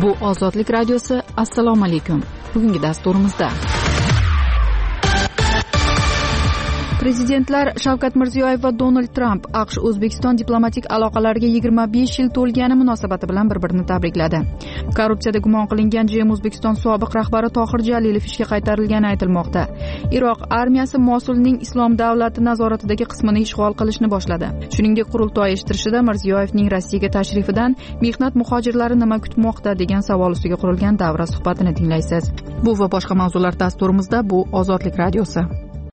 Bu Ozodlik radiosi. Assalomu alaykum. Bugungi dasturimizda Prezidentlar Shavkat Mirziyoyev va Donald Tramp AQSh O'zbekiston diplomatik aloqalariga 25 yil to'lgani munosabati bilan bir-birini tabrikladi. Korrupsiyada gumon qilingan GM O'zbekiston sobiq rahbari Tohir Jalilov ishga qaytarilgani aytilmoqda. Iroq armiyasi Mosulning Islom davlati nazoratidagi qismini ishg'ol qilishni boshladi. Shuningdek, qurultoy eshittirishida Mirziyoyevning Rossiyaga tashrifidan mehnat muhojirlari nima kutmoqda degan savol ustiga qurilgan davra suhbatini tinglaysiz. Bu va boshqa mavzular dasturimizda. Bu Ozodlik radiosi.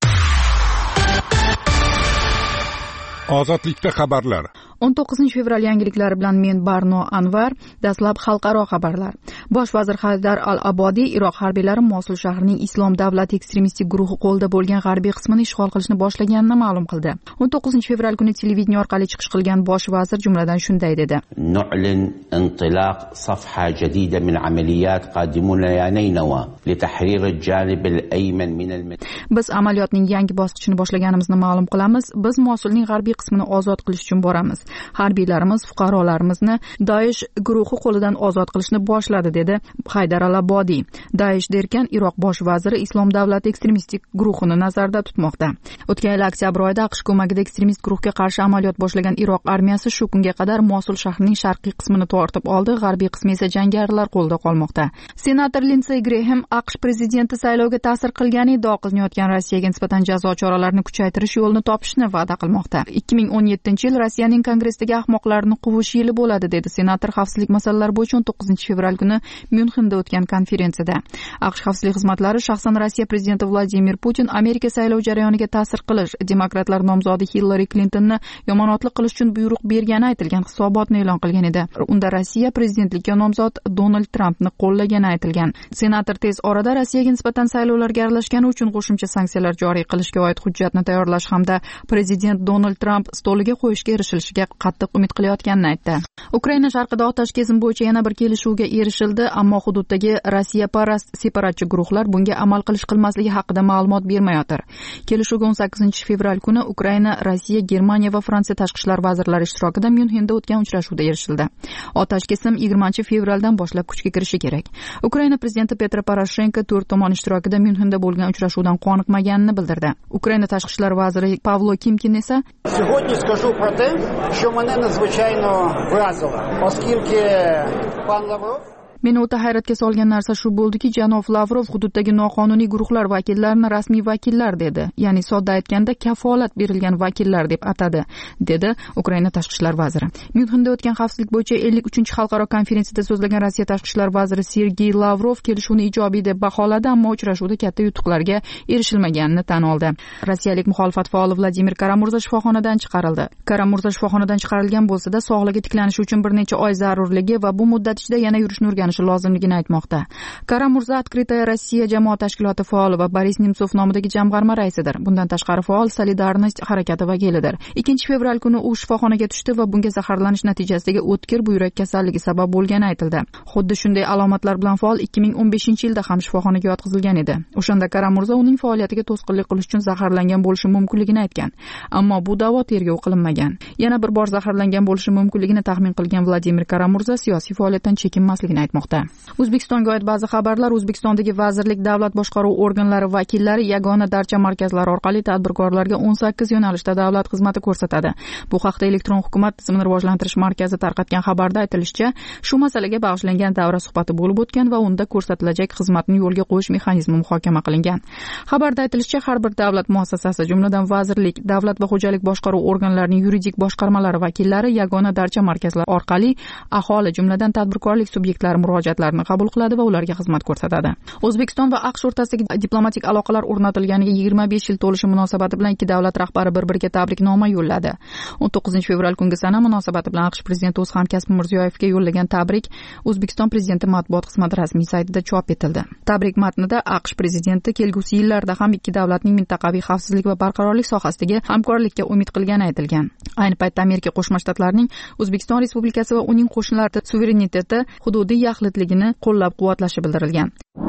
Ozodlikda xabarlar. 19 fevral yangiliklari bilan men Barno Anvar. Dastlab xalqaro xabarlar. Bosh vazir Haydar al-Abodiy Iroq harbiylari Mosul shahrining Islom davlati ekstremistik guruhi qo'lida bo'lgan g'arbiy qismini ishg'ol qilishni boshlaganini ma'lum qildi. 19 fevral kuni televideniya orqali chiqish qilgan bosh vazir jumladan shunday dedi: "Nu'lin intiloq safha jadida min amaliyat qadimun yanaynawa li tahrir al-janib al-ayman min al." Biz amaliyotning yangi bosqichini boshlaganimizni ma'lum qilamiz. Biz Mosulning g'arbiy qismini ozod qilish uchun boramiz. Harbiylarimiz fuqarolarimizni Daesh guruhi qo'lidan ozod qilishni boshladi, dedi Haydar al-Abodiy. Daesh derkan Iroq bosh vaziri Islom davlati ekstremistik guruhini nazarda tutmoqda. O'tgan yil oktyabr oyida AQSh ko'magida ekstremist guruhga qarshi amaliyot boshlagan Iroq armiyasi shu kunga qadar Mosul shahrining sharqiy qismini tortib oldi, g'arbiy qismi esa jangarilar qo'lida qolmoqda. Senator Lindsey Graham AQSh prezidenti saylovga ta'sir qilgani iddao qilinayotgan Rossiyaga nisbatan jazo choralarini kuchaytirish yo'lini topishni va'da qilmoqda. 2017-yil Rossiyaning kongressdagi ahmoqlarni quvish yili bo'ladi, dedi senator xavfsizlik masalalari bo'yicha 19 fevral kuni Myunxenda o'tgan konferensiyada. AQSh xavfsizlik xizmatlari shaxsan Rossiya prezidenti Vladimir Putin Amerika saylov jarayoniga ta'sir qilish, demokratlar nomzodi Hillary Clintonni yomonotlik qilish uchun buyruq bergani aytilgan hisobotni e'lon qilgan edi. Unda Rossiya prezidentlikka nomzod Donald Trampni qo'llagani aytilgan. Senator tez orada Rossiyaga nisbatan saylovlarga aralashgani uchun qo'shimcha sanksiyalar joriy qilishga oid hujjatni tayyorlash hamda prezident Donald Tramp stoliga qo'yishga erishilishiga qattiq umid qilayotganini aytdi. Ukraina sharqida otash kezim bo'yicha yana bir kelishuvga erishildi, ammo hududdagi Rossiya parast separatchi guruhlar bunga amal qilmasligi haqida ma'lumot bermayotir. Kelishuvga 18 fevral kuni Ukraina, Rossiya, Germaniya va Fransiya tashqi ishlar vazirlari ishtirokida Myunxenda o'tgan uchrashuvda erishildi. Otash kesim 20 fevraldan boshlab kuchga kirishi kerak. Ukraina prezidenti Petro Poroshenko 4 tomon ishtirokida Myunxenda bo'lgan uchrashuvdan qoniqmaganini bildirdi. Ukraina tashqi ishlar vaziri Pavlo Kimkin esa: "Сьогодні скажу про те, що мене надзвичайно вразило, оскільки пан Лавров Meni o'ta hayratga solgan narsa shu bo'ldiki, janob Lavrov hududdagi noqonuniy guruhlar vakillarini rasmiy vakillar dedi, ya'ni sodda aytganda kafolat berilgan vakillar deb atadi, dedi Ukraina tashqi ishlar vaziri. Myunxenda o'tgan xavfsizlik bo'yicha 53-xalqaro konferensiyada so'zlagan Rossiya tashqi ishlar vaziri Sergey Lavrov kelishuvni ijobiy deb baholadi, ammo uchrashuvda katta yutuqlarga erishilmaganini tan oldi. Rossiyalik muxolifat faoli Vladimir Karamurza shifoxonadan chiqarildi. Karamurza shifoxonadan chiqarilgan bo'lsa-da, sog'lig'i tiklanishi uchun bir necha oy zarurligi va bu muddat ichida yana yurishni o'rganishi lozimligini aytmoqda. Karamurza Открытая Rossiya jamoat tashkiloti faoli va Boris Nemtsov nomidagi jamg'arma raisidir. Bundan tashqari faol Solidarnost harakati vakilidir. 2 fevral kuni u shifoxonaga tushdi va bunga zaharlanish natijasidagi o'tkir buyrak kasalligi sabab bo'lgani aytildi. Xuddi shunday alomatlar bilan faol 2015-yilda ham shifoxonaga yotqizilgan edi. O'shanda Karamurza uning faoliyatiga to'sqinlik qilish uchun zaharlangan bo'lishi mumkinligini aytgan. Ammo bu da'vo tergov qilinmagan. Yana bir bor zaharlangan bo'lishi mumkinligini taxmin qilgan Vladimir Karamurza siyosiy faoliyatdan chekinmasligini aytmoqda. O'zbekistonga oid ba'zi xabarlar. O'zbekistondagi vazirlik, davlat boshqaruv organlari vakillari yagona darcha markazlari orqali tadbirkorlarga 18 yo'nalishda davlat xizmati ko'rsatadi. Bu haqda Elektron hukumat tizimini rivojlantirish markazi tarqatgan xabarda aytilishicha, shu masalaga bag'ishlangan davra suhbati bo'lib o'tgan va unda ko'rsatilajak xizmatni yo'lga qo'yish mexanizmi muhokama qilingan. Xabarda aytilishicha, har bir davlat muassasasi, jumladan vazirlik, davlat va xo'jalik boshqaruv organlarining yuridik boshqarmalari vakillari yagona darcha markazlari orqali aholi, jumladan tadbirkorlik subyektlari murojaatlarini qabul qiladi va ularga xizmat ko'rsatadi. O'zbekiston va AQSh o'rtasidagi diplomatik aloqalar o'rnatilganiga 25 yil to'lishi munosabati bilan ikki davlat rahbari bir-biriga tabriknoma yo'lladi. 19 fevral kungi sana munosabati bilan AQSh prezidenti o'z hamkasbi Mirziyoyevga yo'llagan tabrik O'zbekiston prezidenti matbuot xizmati rasmiy saytida chop etildi. Tabrik matnida AQSh prezidenti kelgusi yillarda ham ikki davlatning mintaqaviy xavfsizlik va barqarorlik sohasidagi hamkorlikka umid qilgani aytilgan. Ayni paytda Amerika Qo'shma Shtatlarining O'zbekiston Respublikasi va uning qo'shnilari suvereniteti, hududiy yaxlitligini qo'llab-quvvatlashi bildirilgan.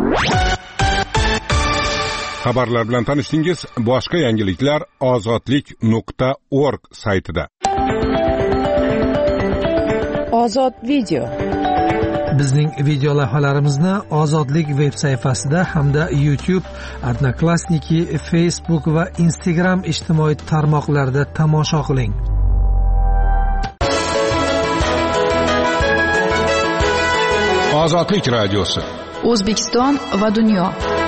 Xabarlar bilan tanishdingiz. Boshqa yangiliklar ozodlik.org saytida. Ozod video. Bizning video lavhalarimizni Ozodlik veb sayfasida hamda YouTube, Odnoklassniki, Facebook va Instagram ijtimoiy tarmoqlarida tomosha qiling. Ozodlik radiosi. O'zbekiston va dunyo.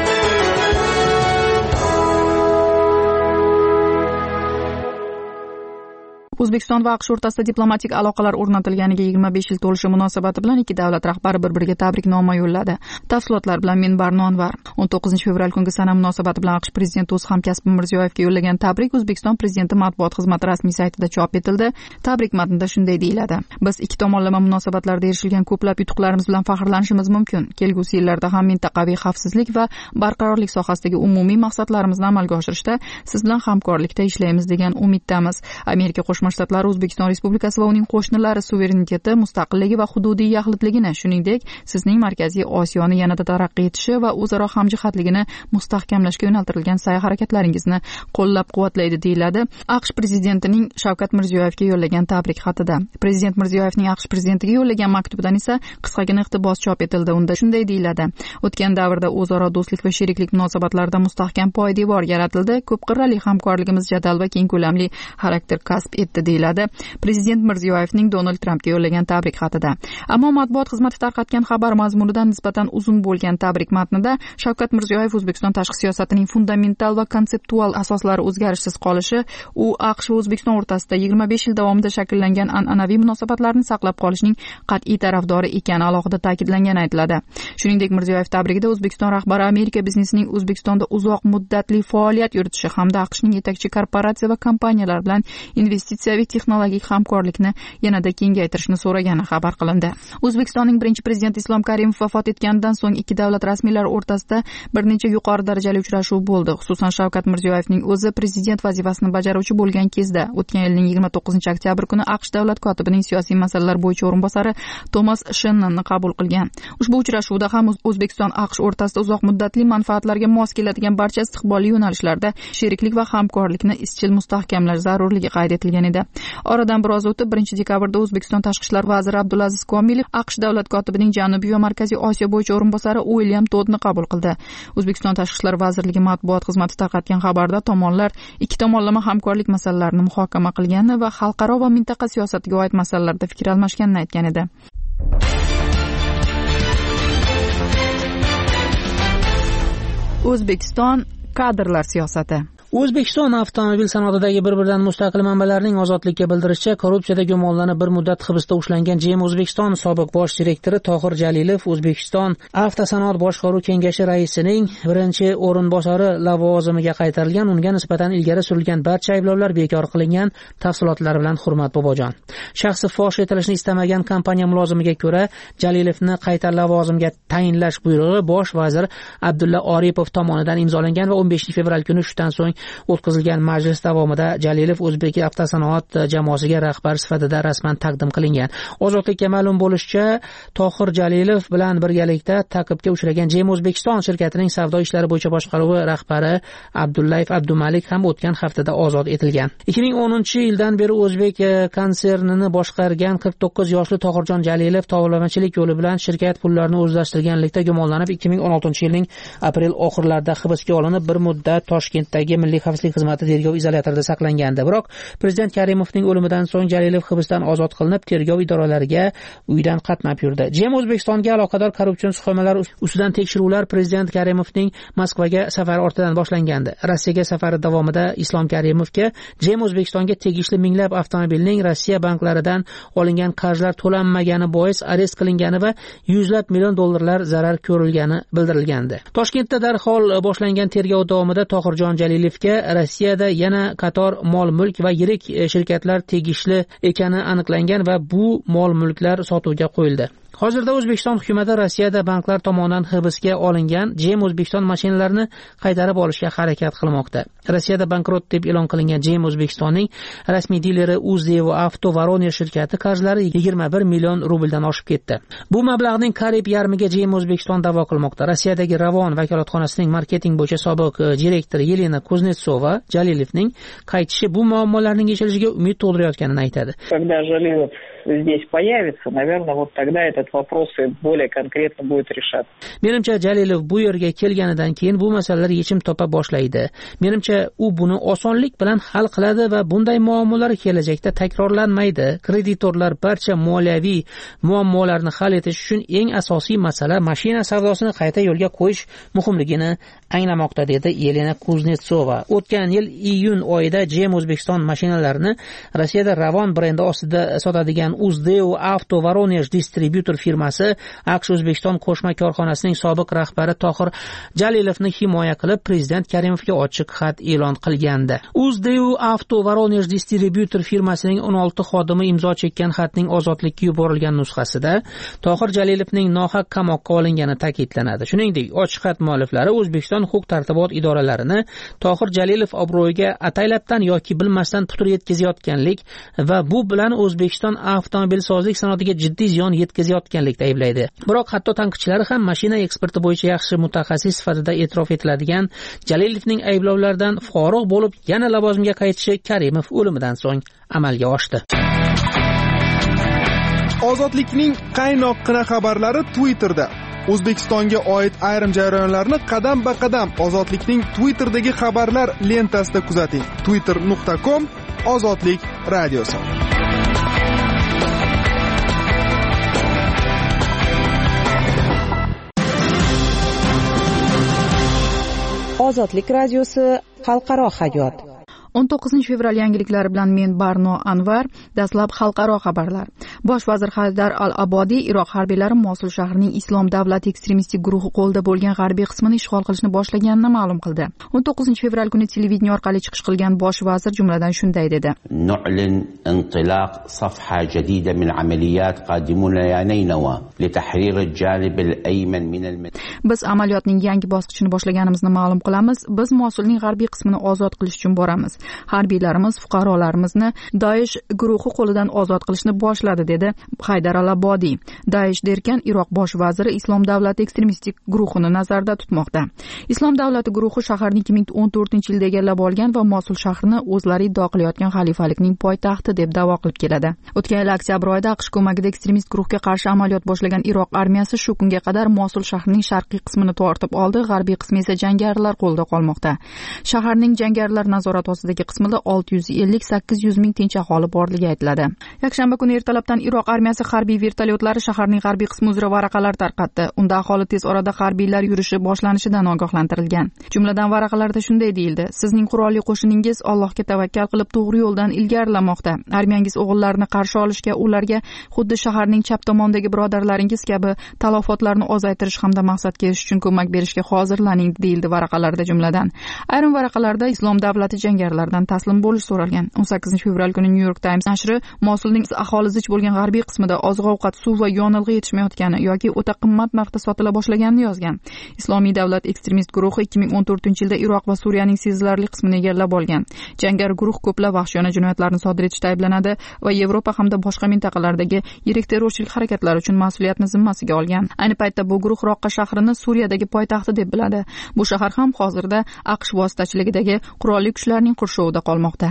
O'zbekiston va AQSh o'rtasida diplomatik aloqalar o'rnatilganiga 25 yil to'lishi munosabati bilan ikki davlat rahbari bir-biriga tabriknoma yo'lladi. Tafsilotlar bilan men Barno Anvar. 19-fevral kungi sana munosabati bilan AQSh prezidenti o'z hamkasbi Mirziyoyevga yo'llagan tabrik O'zbekiston prezidenti matbuot xizmati rasmiy saytida chop etildi. Tabrik matnida shunday deyiladi: Biz ikki tomonlama munosabatlarda erishilgan ko'plab yutuqlarimiz bilan faxrlanishimiz mumkin. Kelgusi yillarda ham mintaqaviy xavfsizlik va barqarorlik sohasidagi umumiy maqsadlarimizni amalga oshirishda siz bilan hamkorlikda ishlaymiz degan umiddamiz. Amerika Qo'shma Shtatlari O'zbekiston Respublikasi va uning qo'shnilari suvereniteti, mustaqilligi va hududiy yaxlitligini, shuningdek, sizning Markaziy Osiyoni yanada taraqqiy etishi va o'zaro hamjihatligini mustahkamlashga yo'naltirilgan sa'y-harakatlaringizni qo'llab-quvvatlaydi deyiladi AQSh prezidentining Shavkat Mirziyoyevga yo'llagan tabrik xatida. Prezident Mirziyoyevning AQSh prezidentiga yo'llagan maktubidan esa qisqagina iqtibos chop etildi. Unda shunday deyiladi: O'tgan davrda o'zaro do'stlik va sheriklik munosabatlarida mustahkam poydevor yaratildi. Ko'p qirrali hamkorligimiz jadal va keng ko'lamli xarakter kasb etdi deyiladi Prezident Mirziyoyevning Donald Trampga yo'llagan tabrik xatida. Ammo matbuot xizmati tarqatgan xabar mazmunidan nisbatan uzun bo'lgan tabrik matnida Shavkat Mirziyoyev O'zbekiston tashqi siyosatining fundamental va konseptual asoslari o'zgarishsiz qolishi, u AQSh va O'zbekiston o'rtasida 25 yil davomida shakllangan an'anaviy munosabatlarni saqlab qolishning qat'iy tarafdori ekani alohida ta'kidlangani aytiladi. Shuningdek, Mirziyoyev tabrigida O'zbekiston rahbari Amerika biznesining O'zbekistonda uzoq muddatli faoliyat yuritishi hamda AQShning yetakchi korporatsiya va kompaniyalar bilan investitsiyaviy texnologik hamkorlikni yanada kengaytirishni so'ragani xabar qilindi. O'zbekistonning birinchi prezidenti Islom Karimov vafot etganidan so'ng ikki davlat rasmiylari o'rtasida bir necha yuqori darajali uchrashuv bo'ldi. Xususan, Shavkat Mirziyoyevning o'zi prezident vazifasini bajaruvchi bo'lgan kezda o'tgan yilning 29-oktyabr kuni AQSh davlat kotibining siyosiy masalalar bo'yicha o'rinbosari Tomas Shennonni qabul qilgan. Ushbu uchrashuvda ham O'zbekiston AQSh o'rtasida uzoq muddatli manfaatlarga mos keladigan barcha istiqbolli yo'nalishlarda sheriklik va hamkorlikni izchil mustahkamlash zarurligi qayd etilgan edi. Oradan biroz o'tib 1-dekabrda O'zbekiston tashqi ishlar vaziri Abdulaziz Komilov AQSh davlat kotibining Janubiy va Markaziy Osiyo bo'yicha o'rinbosari Uilyam Toddni qabul qildi. O'zbekiston tashqi ishlar vazirligi matbuot xizmati tarqatgan xabarda tomonlar ikki tomonlama hamkorlik masalalarini muhokama qilgani va xalqaro va mintaqa siyosatiga oid masalalarda fikr almashganini aytgan edi. O'zbekiston kadrlar siyosati. O'zbekiston avtomobil sanoatidagi bir-biridan mustaqil manbalarning ozodlikka bildirishicha korrupsiyada gumonlanib bir muddat hibsda ushlangan GM O'zbekiston sobiq bosh direktori Tohir Jalilov O'zbekiston Avtosanoat boshqaruv kengashi raisining birinchi o'rinbosari lavozimiga qaytarilgan. Unga nisbatan ilgari surilgan barcha ayblovlar bekor qilingan. Tafsilotlar bilan Hurmat Bobojon. Shaxsi fosh etilishni istamagan kompaniya mulozimiga ko'ra Jalilovni qayta lavozimga tayinlash buyrug'i bosh vazir Abdulla Oripov tomonidan imzolangan va 15-fevral kuni shundan so'ng o'tkazilgan majlis davomida Jalilov O'zbek avtosanoat jamoasiga rahbar sifatida rasman taqdim qilingan. Ozodlikka ma'lum bo'lishicha, Tohir Jalilov bilan birgalikda ta'qibga uchragan GM O'zbekiston shirkatining savdo ishlari bo'yicha boshqaruvi rahbari Abdullayev Abdumalik ham o'tgan haftada ozod etilgan. 2010-yildan beri O'zbek konsernini boshqargan 49 yoshli Tohirjon Jalilov tovlamachilik yo'li bilan shirkat pullarini o'zlashtirganlikda gumonlanib 2016-yilning aprel oxirlarida hibsga olinib, bir muddat Toshkentdagi Milliy xavfsizlik xizmati tergov izolyatorida saqlangandi. Biroq prezident Karimovning o'limidan so'ng Jalilov hibsdan ozod qilinib, tergov idoralariga uydan qatnab yurdi. GM O'zbekistonga aloqador korrupsion suxromalar ustidan tekshiruvlar prezident Karimovning Moskvaga safari ortidan boshlangandi. Rossiyaga safari davomida Islom Karimovga GM O'zbekistonga tegishli minglab avtomobilning Rossiya banklaridan olingan qarzlar to'lanmagani bois arest qilingani va yuzlab million dollarlar zarar ko'rilgani bildirilgandi. Toshkentda darhol boshlangan tergov davomida Tohirjon Jalilovga Rossiyada yana qator mol-mulk va yirik shirkatlar tegishli ekani aniqlangan va bu mol-mulklar sotuvga qo'yildi. Hozirda O'zbekiston hukumati Rossiyada banklar tomonidan hibsga olingan GM O'zbekiston mashinalarini qaytarib olishga harakat qilmoqda. Rossiyada bankrot deb e'lon qilingan GM O'zbekistonning rasmiy dileri Uzdevo Avto Voronezh shirkati qarzlari 21 million rubldan oshib ketdi. Bu mablag'ning qariyb yarmiga GM O'zbekiston da'vo qilmoqda. Rossiyadagi Ravon vakolatxonasining marketing bo'yicha sobiq direktori Yelena Kuznetsova Jalilovning qaytishi bu muammolarning yechilishiga umid tug'dirayotganini aytadi. Когда Jalilov здесь появится, наверное, вот тогда этот этот вопрос и более конкретно будет решаться. Menimcha Jalilov bu yerga kelganidan keyin bu masalalar yechim topa boshlaydi. Menimcha u buni osonlik bilan hal qiladi va bunday muammolar kelajakda takrorlanmaydi. Kreditorlar barcha moliyaviy muammolarni hal etish uchun eng asosiy masala mashina savdosini qayta yo'lga qo'yish muhimligini anglamoqda, dedi Yelena Kuznetsova. O'tgan yil iyun oyida GM O'zbekiston mashinalarini Rossiyada Ravon brendi ostida sotadigan Uzdeo Avto Voronezh distribyutor firmasi AQSh O'zbekiston qo'shma korxonasining sobiq rahbari Tohir Jalilovni himoya qilib prezident Karimovga ochiq xat e'lon qilgandi. Uzdeo Avto Voronezh distribyutor firmasining 16 xodimi imzo chekkan xatning ozodlikka yuborilgan nusxasida Tohir Jalilovning nohaq qamoqqa olingani ta'kidlanadi. Shuningdek, ochiq xat mualliflari O'zbekiston huquq-tartibot idoralarini Tohir Jalilov obro'yiga ataylabdan yoki bilmasdan putur yetkazayotganlik va bu bilan O'zbekiston avtomobilsozlik sanoatiga jiddiy ziyon yetkazayotganlikda ayblaydi. Biroq hatto tanqidchilar ham mashina eksporti bo'yicha yaxshi mutaxassis sifatida e'tirof etiladigan Jalilovning ayblovlaridan forig' bo'lib, yana lavozimga qaytishi Karimov o'limidan so'ng amalga oshdi. Ozodlikning qaynoqqina xabarlari Twitterda. O'zbekistonga oid ayrim jarayonlarni qadam-ba-qadam Ozodlikning Twitterdagi xabarlar lentasida kuzating. twitter.com Ozodlik radiosi. Ozodlik radiosi xalqaro hayot. 19 fevral yangiliklari bilan men Barno Anvar. Dastlab xalqaro xabarlar. Bosh vazir Haydar al-Abodiy Iroq harbiylari Mosul shahrining Islom davlati ekstremistik guruhi qo'lida bo'lgan g'arbiy qismini ishg'ol qilishni boshlaganini ma'lum qildi. 19 fevral kuni televideniya orqali chiqish qilgan bosh vazir jumladan shunday dedi: "Nu'lin intiloq safha jadida min amaliyat qadimun yanaynawa li tahrir al-janib al-ayman min al-madina." Biz amaliyotning yangi bosqichini boshlaganimizni ma'lum qilamiz. Biz Mosulning g'arbiy qismini ozod qilish uchun boramiz. Harbiylarimiz fuqarolarimizni Daesh guruhi qo'lidan ozod qilishni boshladi, dedi Haydar al-Abodiy. Daesh derkan Iroq bosh vaziri Islom davlati ekstremistik guruhini nazarda tutmoqda. Islom davlati guruhi shaharni 2014-yilda egallab olgan va Mosul shahrini o'zlari iddao qilayotgan xalifalikning poytaxti deb da'vo qilib keladi. O'tgan yil oktyabr oyida AQSh ko'magida ekstremist guruhga qarshi amaliyot boshlagan Iroq armiyasi shu kunga qadar Mosul shahrining sharqiy qismini tortib oldi, g'arbiy qismi esa jangarilar qo'lida qolmoqda. Shaharning jangarilar nazorati ostidagi qismida 650-800 ming tinch aholi borligi aytiladi. Yakshanba kuni ertalabdan Iroq armiyasi harbiy vertolyotlari shaharning g'arbiy qismi uzra varaqalar tarqatdi. Unda aholi tez orada harbiylar yurishi boshlanishidan ogohlantirilgan. Jumladan varaqalarda shunday deyildi: "Sizning qurolli qo'shiningiz Allohga tavakkal qilib to'g'ri yo'ldan ilgarilamoqda. Armiyangiz o'g'illarini qarshi olishga, ularga xuddi shaharning chap tomonidagi birodarlaringiz kabi talafotlarni ozaytirish hamda maqsadga erishish uchun ko'mak berishga hozirlaning", deyildi varaqalarda jumladan. Ayrim varaqalarda Islom davlati jangarilardan taslim bo'lish so'ralgan. 18 fevral kuni New York Times nashri Mosulning aholi zich bo'lgan g'arbiy qismida oziq-ovqat, suv va yonilg'i yetishmayotgani yoki o'ta qimmat narxda sotila boshlaganini yozgan. Islomiy davlat ekstremist guruhi 2014-yilda Iroq va Suriyaning sezilarli qismini egallab olgan. Jangari guruh ko'plab vahshiyona jinoyatlarni sodir etishda ayblanadi va Yevropa hamda boshqa mintaqalardagi yirik terrorchilik harakatlari uchun mas'uliyatni zimmasiga olgan. Ayni paytda bu guruh Roqqa shahrini Suriyadagi poytaxti deb biladi. Bu shahar ham hozirda AQSh vositachiligidagi qurolli kuchlarning qurshovida qolmoqda.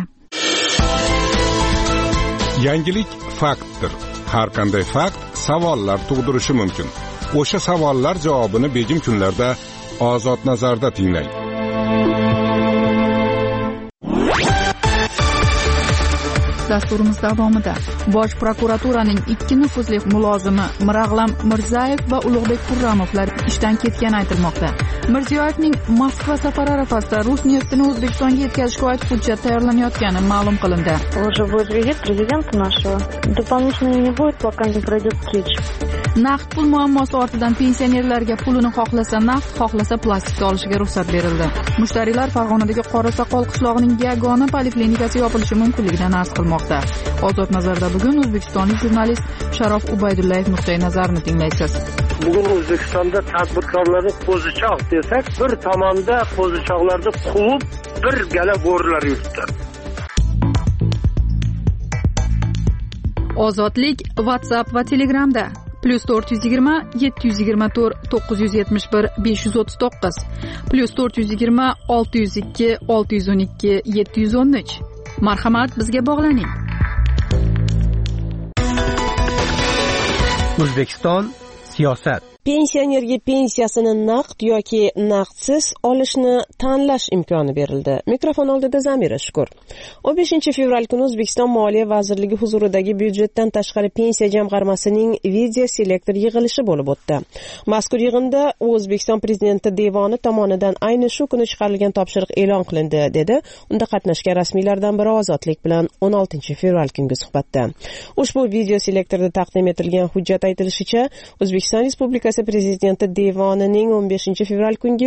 Yangilik faktdir. Har qanday fakt savollar tug'dirishi mumkin. O'sha savollar javobini begim kunlarda Ozod nazarda tinglang. Dasturimiz davomida Bosh prokuraturaning 2 nufuzli mulozimi Mirag'lam Mirzayev va Ulug'bek Qurramovlar ishdan ketgani aytilmoqda. Mirziyoyevning Moskva safari arafasida rus neftini O'zbekistonga yetkazishga oid hujjat tayyorlanayotgani ma'lum qilindi. Уже будет визит президента нашего. Дополнительно не будет, пока не пройдет встреча. Naqd pul muammosi ortidan pensionerlarga pulini xohlasa naqd, xohlasa plastikda olishiga ruxsat berildi. Mushtariylar Farg'onadagi Qorasoqol qishlog'ining yagona poliklinikasi yopilishi mumkinligidan arz qilmoqda. Ozod nazarda bugun o'zbekistonlik jurnalist Sharof Ubaydullayev nuqtai nazarini tinglaysiz. Bugun O'zbekistonda tadbirkorlarni qo'zichoq desak, bir tomonda qo'zichoqlarni quvib, bir gala bo'rilar yuribdi. Ozodlik WhatsApp va Telegramda +420 724 971 539 +420 602 612 713. Marhamat, bizga bog'laning. O'zbekiston siyosat. Pensionerga pensiyasini naqd yoki naqdsiz olishni tanlash imkoni berildi. Mikrofon oldida Zamira Shukur. 15-fevral kuni O'zbekiston Moliya vazirligi huzuridagi byudjetdan tashqari pensiya jamg'armasining video selektor yig'ilishi bo'lib o'tdi. Mazkur yig'inda O'zbekiston prezidenti devoni tomonidan ayni shu kuni chiqarilgan topshiriq e'lon qilindi, dedi unda qatnashgan rasmiylardan biri Ozodlik bilan 16-fevral kungi suhbatda. Ushbu video selektorda taqdim etilgan hujjat aytilishicha, O'zbekiston Respublikasi Prezidenti devonining 15-fevral kungi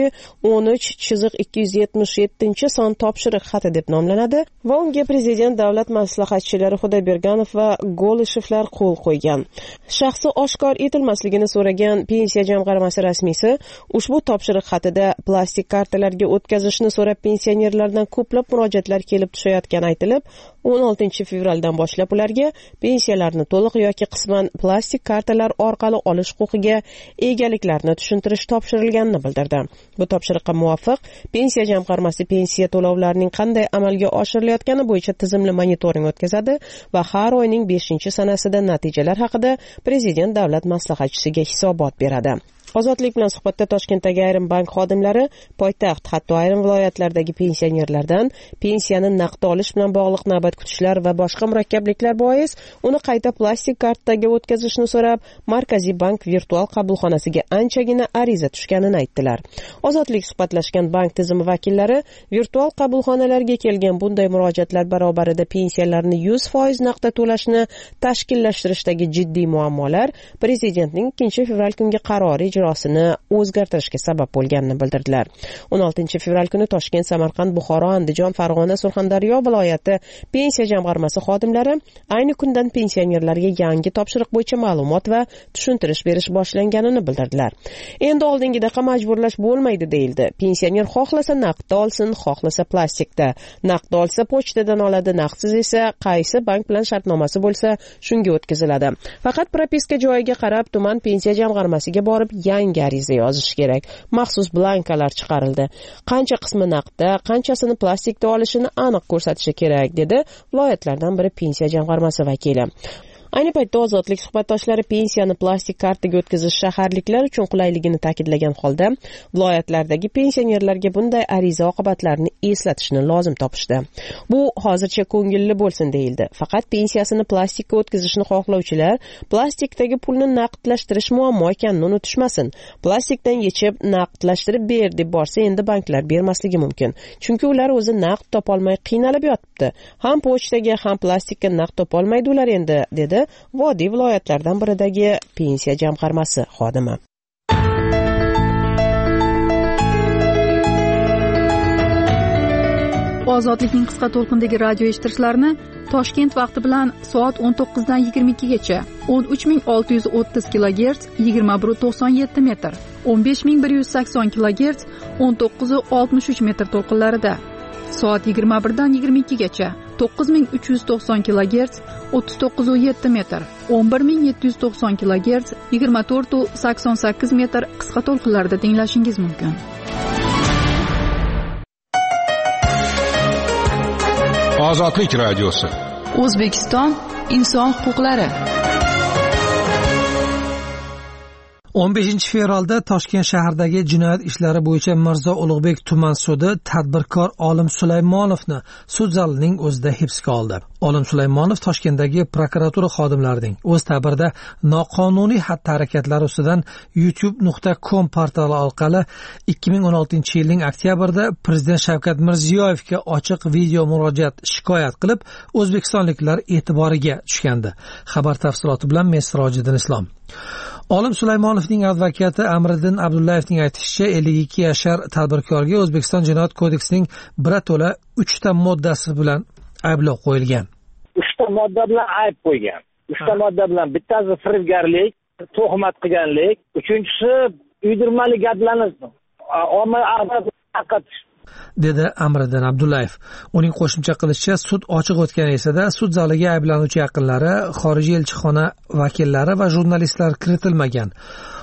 13/277 son topshiriq xati deb nomlanadi va unga prezident davlat maslahatchilari Xudoyberganov va Golishevlar qo'l qo'ygan. Shaxsi oshkor etilmasligini so'ragan pensiya jamg'armasi rasmiysi ushbu topshiriq xatida plastik kartalarga o'tkazishni so'rab pensionerlardan ko'plab murojaatlar kelib tushayotgani aytilib, 16-fevraldan boshlab ularga pensiyalarni to'liq yoki qisman plastik kartalar orqali olish huquqiga egaliklarini tushuntirish topshirilganini bildirdi. Bu topshiriqqa muvofiq pensiya jamg'armasi pensiya to'lovlarining qanday amalga oshirilayotgani bo'yicha tizimli monitoring o'tkazadi va har oyning 5-sanasida natijalar haqida prezident davlat maslahatchisiga hisobot beradi. Ozodlik bilan suhbatda Toshkentdagi ayrim bank xodimlari poytaxt, hatto ayrim viloyatlardagi pensionerlardan pensiyani naqd olish bilan bog'liq navbat kutishlar va boshqa murakkabliklar bois uni qayta plastik kartaga o'tkazishni so'rab, Markaziy bank virtual qabulxonasiga anchagina ariza tushganini aytdilar. Ozodlik suhbatlashgan bank tizimi vakillari virtual qabulxonalarga kelgan bunday murojaatlar barobarida pensiyalarni 100% naqdda to'lashni tashkillashtirishdagi jiddiy muammolar prezidentning 2-fevral kungi qarori ijrosini o'zgartirishga sabab bo'lganini bildirdilar. 16-fevral kuni Toshkent, Samarqand, Buxoro, Andijon, Farg'ona, Surxondaryo viloyati pensiya jamg'armasi xodimlari ayni kundan pensionerlarga yangi topshiriq bo'yicha ma'lumot va tushuntirish berish boshlanganini bildirdilar. Endi oldingidaqa majburlash bo'lmaydi deyildi. Pensioner xohlasa naqdda olsin, xohlasa plastikda. Naqd olsa pochtadan oladi, naqdsiz esa qaysi bank bilan shartnomasi bo'lsa shunga o'tkaziladi. Faqat propiska joyiga qarab tuman pensiya jamg'armasiga borib yangi ariza yozish kerak. Maxsus blankalar chiqarildi. Qancha qismi naqdda, qanchasini plastikda olishini aniq ko'rsatishi kerak, dedi viloyatlardan biri pensiya jamg'armasi vakili. Ayni paytda Ozodlik suhbatdoshlari pensiyani plastik kartaga o'tkazish shaharliklar uchun qulayligini ta'kidlagan holda, viloyatlardagi pensionerlarga bunday ariza oqibatlarini eslatishni lozim topishdi. Bu hozircha ko'ngilli bo'lsin deyildi. Faqat pensiyasini plastikka o'tkazishni xohlovchilar plastikdagi pulni naqdlashtirish muammo ekanini unutishmasin. Plastikdan yechib naqdlashtirib ber deb borsa endi banklar bermasligi mumkin. Chunki ular o'zi naqd topolmay qiynalib yotibdi. Ham pochtaga, ham plastikka naqd topolmaydi ular endi, dedi Vodiy viloyatlaridan biridagi pensiya jamg'armasi xodimi. Ozodlikning qisqa to'lqindagi radio eshittirishlarni Toshkent vaqti bilan soat 19 dan 22 gacha 13630 kHz 21.97 metr, 15180 kHz 19.63 metr to'lqinlarida, soat 21 dan 22 gacha 9390 kHz 39.7 metr, 11790 kHz 24.88 metr qisqa to'lqinlarda tinglashingiz mumkin. Ozodlik radiosi. O'zbekiston inson huquqlari. 15-fevralda Toshkent shahridagi jinoyat ishlari bo'yicha Mirzo Ulug'bek tuman sudi tadbirkor Olim Sulaymonovni sud zalining o'zida hibsga oldi. Olim Sulaymonov Toshkentdagi prokuratura xodimlarining o'z ta'birida noqonuniy xatti-harakatlari ustidan youtube.com portali orqali 2016-yilning oktyabrida Prezident Shavkat Mirziyoyevga ochiq video murojaat shikoyat qilib, o'zbekistonliklar e'tiboriga tushgandi. Xabar tafsiloti bilan men Sirojiddin Islom. Olim Sulaymonovning advokati Amriddin Abdullayevning aytishicha, 52 yashar tadbirkorga O'zbekiston Jinoyat kodeksining birato'la 3 ta moddasi bilan ayblov qo'yilgan. 3 ta modda bilan ayb qo'ygan. 3 ta modda bilan bittasi firibgarlik, tuhmat qilganlik, uchinchisi uydirmali gaplarni ommaviy axborot tarqatish, dedi Amriddin Abdullayev. Uning qo'shimcha qilishicha, sud ochiq o'tgan esa sud zaliga ayblanuvchi yaqinlari, xorijiy elchixona vakillari va jurnalistlar kiritilmagan.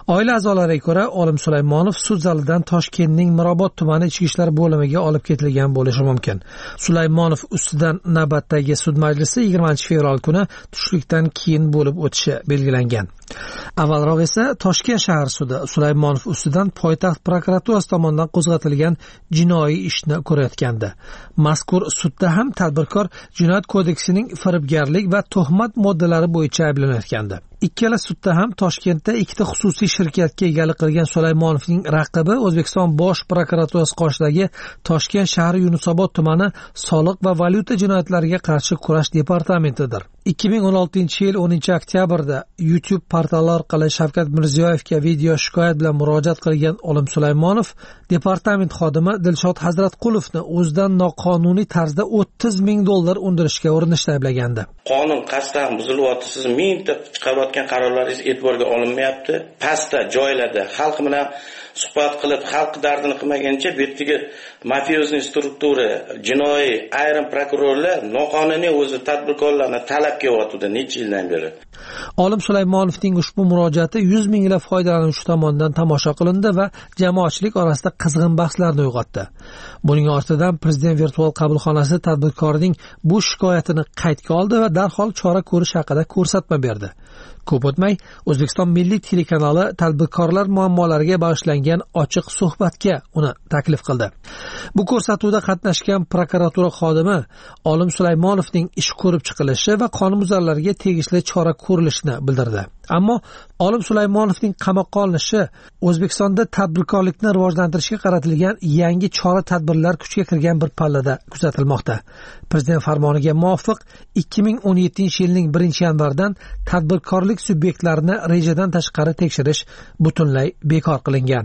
Oila a'zolariga ko'ra, Olim Sulaymonov sud zalidan Toshkentning Mirobod tumani ichki ishlar bo'limiga olib ketilgan bo'lishi mumkin. Sulaymonov ustidan navbatdagi sud majlisi 20-fevral kuni tushlikdan keyin bo'lib o'tishi belgilangan. Avvalroq esa Toshkent shahar sudi Sulaymonov ustidan poytaxt prokuraturasi tomonidan qo'zg'atilgan jinoiy ishni ko'rayotgandi. Mazkur sudda ham tadbirkor Jinoyat kodeksining firibgarlik va tuhmat moddalari bo'yicha ayblanayotgandi. Ikkala sudda ham Toshkentda ikkita xususiy shirkatga egalik qilgan Sulaymonovning raqibi O'zbekiston Bosh prokuraturasi qoshidagi Toshkent shahri Yunusobod tumani soliq va valyuta jinoyatlariga qarshi kurash departamentidir. 2016-yil 10-oktyabrda YouTube portali orqali Shavkat Mirziyoyevga video shikoyat bilan murojaat qilgan Olim Sulaymonov departament xodimi Dilshod Hazratqulovni o'zidan noqonuniy tarzda $30,000 undirishga urinishda ayblagandi. Qonun qasddan buzilyapti, siz mingta chiqarayotgan qarorlaringiz e'tiborga olinmayapti. Pastda joylarda xalq bilan suhbat qilib, xalq dardini qilmaguncha bu yerdagi mafiyozning struktura, jinoiy ayrim prokurorlar noqonuniy o'zi tadbirkorlarni talab qilyapti necha yildan beri. Olim Sulaymonovning ushbu murojaati 100 minglab foydalanuvchi tomonidan tomosha qilindi va jamoatchilik orasida qizg'in bahslarni uyg'otdi. Buning ortidan Prezident virtual qabulxonasi tadbirkorning bu shikoyatini qaydga oldi va darhol chora ko'rish haqida ko'rsatma berdi. Ko'p o'tmay O'zbekiston Milliy telekanali tadbirkorlar muammolariga bag'ishlangan ochiq suhbatga uni taklif qildi. Bu ko'rsatuvda qatnashgan prokuratura xodimi Olim Sulaymonovning ish ko'rib chiqilishi va qonunbuzarlarga tegishli chora ko'rilishini bildirdi. Ammo Olim Sulaymonovning qamoqqa olinishi O'zbekistonda tadbirkorlikni rivojlantirishga qaratilgan yangi chora-tadbirlar kuchga kirgan bir pallada kuzatilmoqda. Prezident farmoniga muvofiq 2017-yilning 1-yanvardan tadbirkorlik subyektlarini rejadan tashqari tekshirish butunlay bekor qilingan.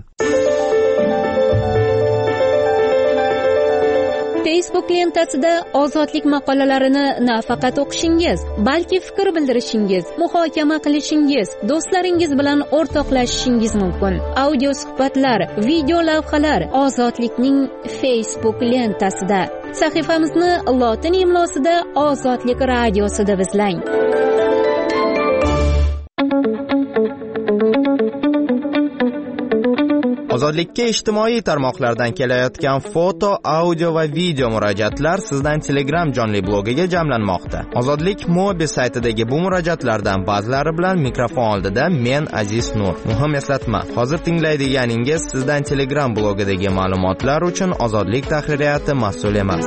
Facebook lentasida ozodlik maqolalarini nafaqat o'qishingiz, balki fikr bildirishingiz, muhokama qilishingiz, do'stlaringiz bilan o'rtoqlashishingiz mumkin. Audio suhbatlar, video lavhalar Ozodlikning Facebook lentasida. Sahifamizni lotin imlosida Ozodlik radiosida izlang. Ozodlikka ijtimoiy tarmoqlardan kelayotgan foto, audio va video murojaatlar sizdan Telegram jonli blogiga jamlanmoqda. Ozodlik Mobi saytidagi bu murojaatlardan ba'zilari bilan mikrofon oldida men Aziz Nur. Muhim eslatma, hozir tinglaydiganingiz sizdan Telegram blogidagi ma'lumotlar uchun Ozodlik tahririyati mas'ul emas.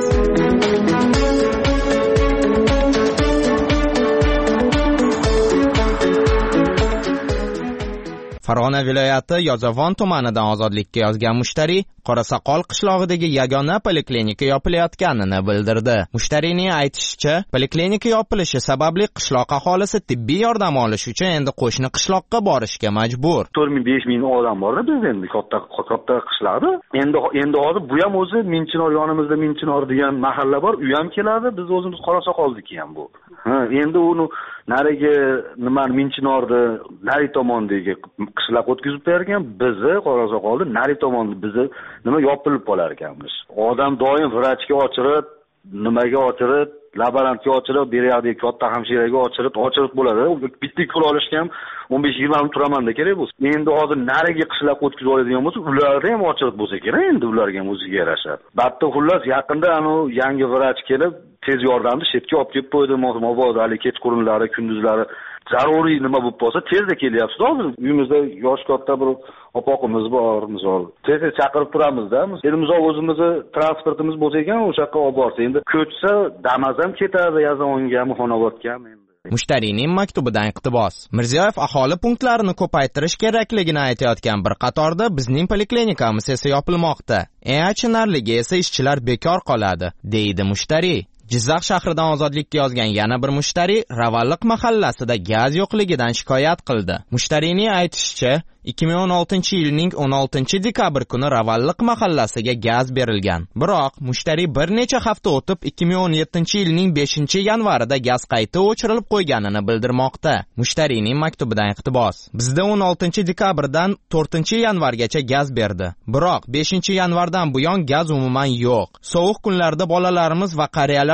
Farg'ona viloyati Yozavon tumanidan Ozodlikka yozgan mushtari Qorasoqol qishlog'idagi yagona poliklinika yopilayotganini bildirdi. Mushtariyning aytishicha, poliklinika yopilishi sababli qishloq aholisi tibbiy yordam olish uchun endi qo'shni qishloqqa borishga majbur. 4,000-5,000 odam bor biz endi katta qishloqda. Endi hozir bu ham o'zi Minchinor, yonimizda Minchinor degan mahalla bor, u ham keladi, biz o'zimiz Qorasoqolniki ham bu. Endi uni narigi Minchinorni nari tomondagi qishloq o'tkazib bergan, bizni Qorasoqolni nari tomonni bizni yopilib qolar ekanmiz. Odam doim vrachga ochirib, nimaga ochirib, laborantga ochirib, berayotgan katta hamshiraga ochirib bo'ladi. Bitta pul olishga ham 15-20 minut turamanda kerak bo'lsa. Endi hozir narigi qishloq o'tkazib oladigan bo'lsa, ularni ham ochirib bo'lsa kerak, endi ularga ham o'ziga yarasha. Batda xullas yaqinda yangi vrach kelib, tez yordamni shetga olib kelib qo'ydi. Mabodo hali kechqurunlari, kunduzlari zaruriy nima bo'lib qolsa, tezda kelyapsiz. Hozir uyimizda yosh katta bir opoqimiz bor, misol. Tez chaqirib turamizda. Endi misol o'zimizni transportimiz bo'lsa ekan, o'sha yoqqa olib borsa, endi ko'chsa Damas ham ketadi, Yazonga, Xonobodga ham. Mushtariyning maktubidan iqtibos. Mirziyoyev aholi punktlarini ko'paytirish kerakligini aytayotgan bir qatorda bizning poliklinikamiz esa yopilmoqda. Eng achinarligi esa ishchilar bekor qoladi, deydi mushtariy. Jizzax shahridan Ozodlikka yozgan yana bir mushtari Ravalliq mahallasida gaz yo'qligidan shikoyat qildi. Mushtariyning aytishicha, 2016-yilning 16-dekabr kuni Ravalliq mahallasiga gaz berilgan. Biroq mushtariy bir necha hafta o'tib 2017-yilning 5-yanvarida gaz qayta o'chirilib qo'yganini bildirmoqda. Mushtariyning maktubidan iqtibos. Bizda 16-dekabrdan 4-yanvargacha gaz berdi. Biroq 5-yanvardan buyon gaz umuman yo'q. Sovuq kunlarda bolalarimiz va qariyalar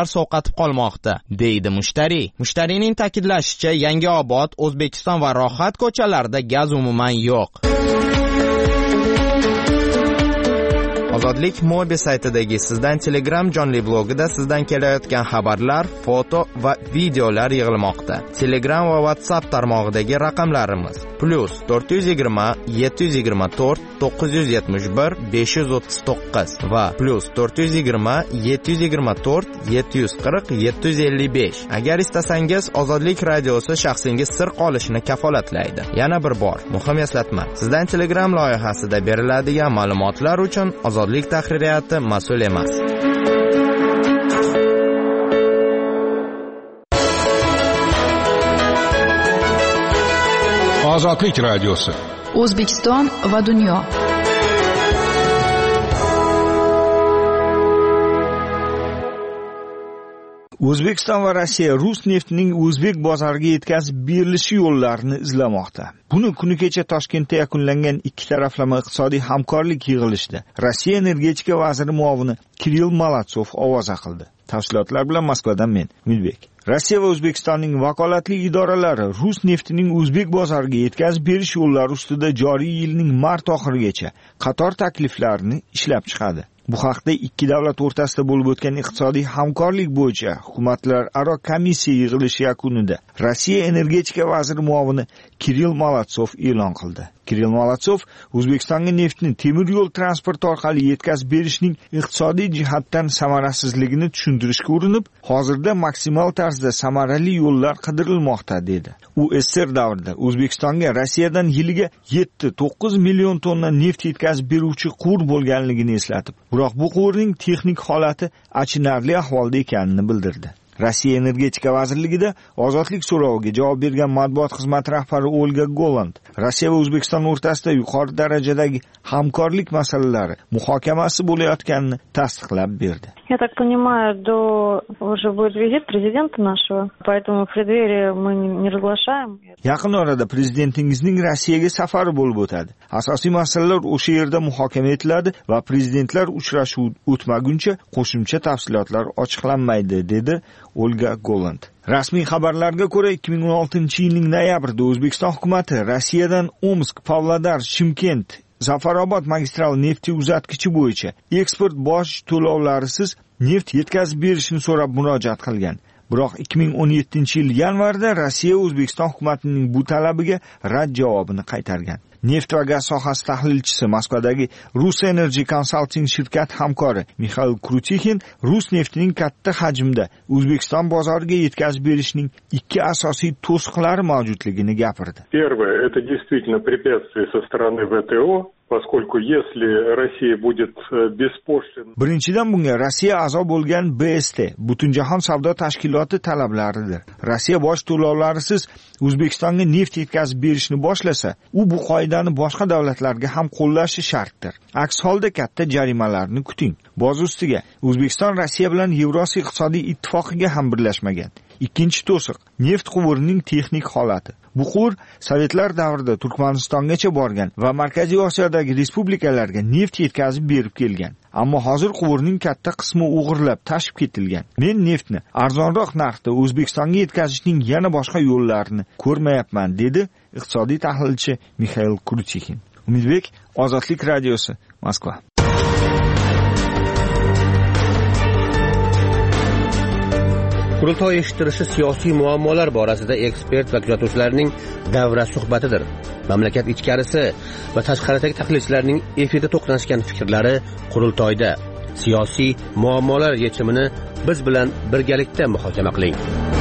sovqatib qolmoqda, deydi mushtariy. Mushtariyning ta'kidlashicha, Yangiobod, O'zbekiston va Rohat ko'chalarida gaz umuman yo'q. Ozodlik Mobi saytidagi Sizdan Telegram jonli blogida sizdan kelayotgan xabarlar, foto va videolar yig'ilmoqda. Telegram va WhatsApp tarmog'idagi raqamlarimiz +420 724 971 539 va +420 724 740 755. Agar istasangiz, Ozodlik radiosi shaxsingiz sir qolishini kafolatlaydi. Yana bir bor, muhim eslatma. Sizdan Telegram loyihasida beriladigan ma'lumotlar uchun Ozodlik tahririyati mas'ul emas. Ozodlik radiosi. O'zbekiston va dunyo. O'zbekiston va Rossiya rus neftining o'zbek bozoriga yetkazib berilishi yo'llarini izlamoqda. Buni kuni kecha Toshkentda yakunlangan ikki taraflama iqtisodiy hamkorlik yig'ilishida Rossiya energetika vaziri muovini Kirill Malatsov ovoza qildi. Tafsilotlar bilan Moskvadan men, Umidbek. Rossiya va O'zbekistonning vakolatli idoralari rus neftining o'zbek bozoriga yetkazib berish yo'llari ustida joriy yilning mart oxirigacha qator takliflarni ishlab chiqadi. Bu haqda ikki davlat o'rtasida bo'lib o'tgan iqtisodiy hamkorlik bo'yicha hukumatlararo komissiya yig'ilishi yakunida Rossiya energetika vaziri muovini Kirill Malatsov e'lon qildi. Kirill Malatsov O'zbekistonga neftni temir yo'l transporti orqali yetkazib berishning iqtisodiy jihatdan samarasizligini tushuntirishga urinib, hozirda maksimal tarzda samarali yo'llar qidirilmoqda dedi. U SSR davrida O'zbekistonga Rossiyadan yiliga 7-9 million tonna neft yetkazib beruvchi quvur bo'lganligini eslatib, biroq bu quvurning texnik holati achinarli ahvolda ekanini bildirdi. Rossiya energetika vazirligida ozodlik so'roviga javob bergan matbuot xizmati rahbari Olga Goland Rossiya va O'zbekiston o'rtasida yuqori darajadagi hamkorlik masalalari muhokamasi bo'layotganini tasdiqlab berdi. Я так понимаю, уже будет визит президента нашего, поэтому в преддверии мы не разглашаем. Yaqin orada prezidentingizning Rossiyaga safari bo'lib o'tadi. Asosiy masalalar o'sha yerda muhokama etiladi va prezidentlar uchrashuvi o'tmaguncha qo'shimcha tafsilotlar ochiqlanmaydi, dedi Olga Goland. Rasmiy xabarlarga ko'ra 2016-yilning noyabrida O'zbekiston hukumatı Rossiyadan Omsk, Pavlodar, Chimkent, Zafarobod magistral nefti uzatkichi bo'yicha eksport boj to'lovlarisiz neft yetkazib berishni so'rab murojaat qilgan. Biroq 2017-yil yanvarda Rossiya O'zbekiston hukumatining bu talabiga rad javobini qaytargan. Neft va gaz sohasi tahlilchisi Moskvadagi Rus Energy Consulting shirkati hamkori Mikhail Krutikhin rus neftining katta hajmda O'zbekiston bozoriga yetkazib berishning ikki asosiy to'siqlari mavjudligini gapirdi. Первое — это действительно препятствие со стороны ВТО, поскольку если Россия будет беспошлино. Birinchidan bunga Rossiya a'zo bo'lgan BST, Butunjahon savdo tashkiloti talablaridir. Rossiya boj to'lovlarisiz O'zbekistonga neft yetkazib berishni boshlasa, u bu qoidani boshqa davlatlarga ham qo'llashi shartdir. Aks holda katta jarimalarni kuting. Boz ustiga O'zbekiston Rossiya bilan Yevrosiyo iqtisodiy ittifoqiga ham birlashmagan. Ikkinchi to'siq neft quvurining texnik holati. Bu quvur Sovetlar davrida Turkmanistongacha borgan va Markaziy Osiyodagi respublikalarga neft yetkazib berib kelgan. Ammo hozir quvurning katta qismi o'g'irlab tashib ketilgan. Men neftni arzonroq narxda O'zbekistonga yetkazishning yana boshqa yo'llarini ko'rmayapman, dedi iqtisodiy tahlilchi Mikhail Krutikhin. Umidbek, Ozodlik radiosi, Moskva. Qurultoy eshittirishi siyosiy muammolar borasida ekspert va kuzatuvchilarning davra suhbatidir. Mamlakat ichkarisi va tashqaridagi tahlilchilarning efirda to'qnashgan fikrlari qurultoyda. Siyosiy muammolar yechimini biz bilan birgalikda muhokama qiling.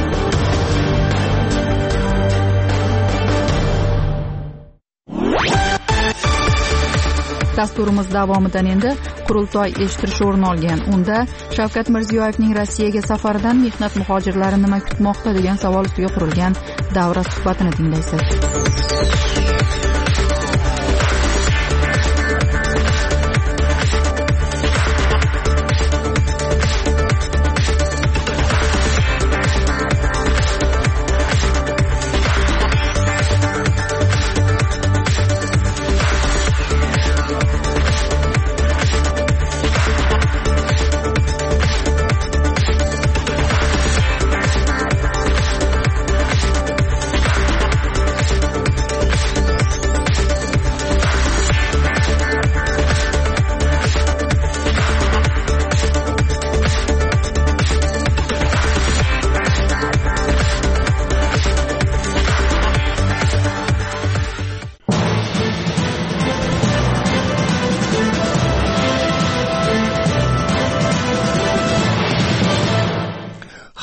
Dasturimiz davomidan endi qurultoy eshittirishi o'rin olgan. Unda Shavkat Mirziyoyevning Rossiyaga safaridan mehnat muhojirlari nima kutmoqda degan savol ustiga qurilgan davra suhbatini tinglaysiz.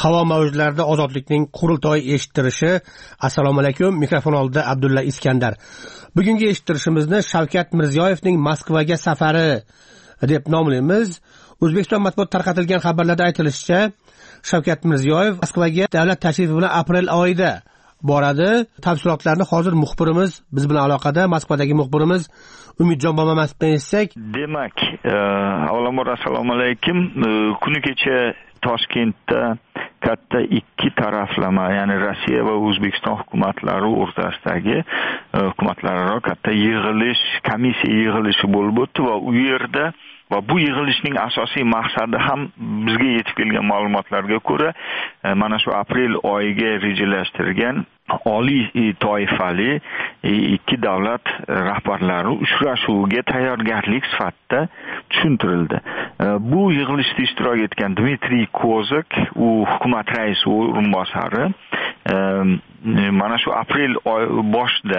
havo mavjlarida ozodlikning qurultoyi eshittirishi. Assalomu alaykum, mikrofon oldida Abdulla Iskandar. Bugungi eshittirishimizni Shavkat Mirziyoyevning Moskvaga safari deb nomlaymiz. O'zbekiston matbuot tarqatilgan xabarlarda aytilishicha, Shavkat Mirziyoyev Moskvaga davlat tashrifi bilan aprel oyida boradi. Tafsilotlarni hozir muxbirimiz, biz bilan aloqada Moskvadagi muxbirimiz Umidjon Bomamatdan eshitsak. Demak, avvalambor assalomu alaykum. Kuni kecha Toshkentda katta ikki taraflama, ya'ni Rossiya va O'zbekiston hukumatlari o'rtasidagi hukumatlararo katta yig'ilish, komissiya yig'ilishi bo'lib o'tdi va u yerda va bu yig'ilishning asosiy maqsadi ham bizga yetib kelgan ma'lumotlarga ko'ra mana shu aprel oyiga rejalashtirgan oliy toifali ikki davlat rahbarlari uchrashuviga tayyorgarlik sifatida tushuntirildi. Bu yig'ilishda ishtirok etgan Dmitriy Kozak, u hukumat raisi o'rinbosari, mana shu aprel oy boshida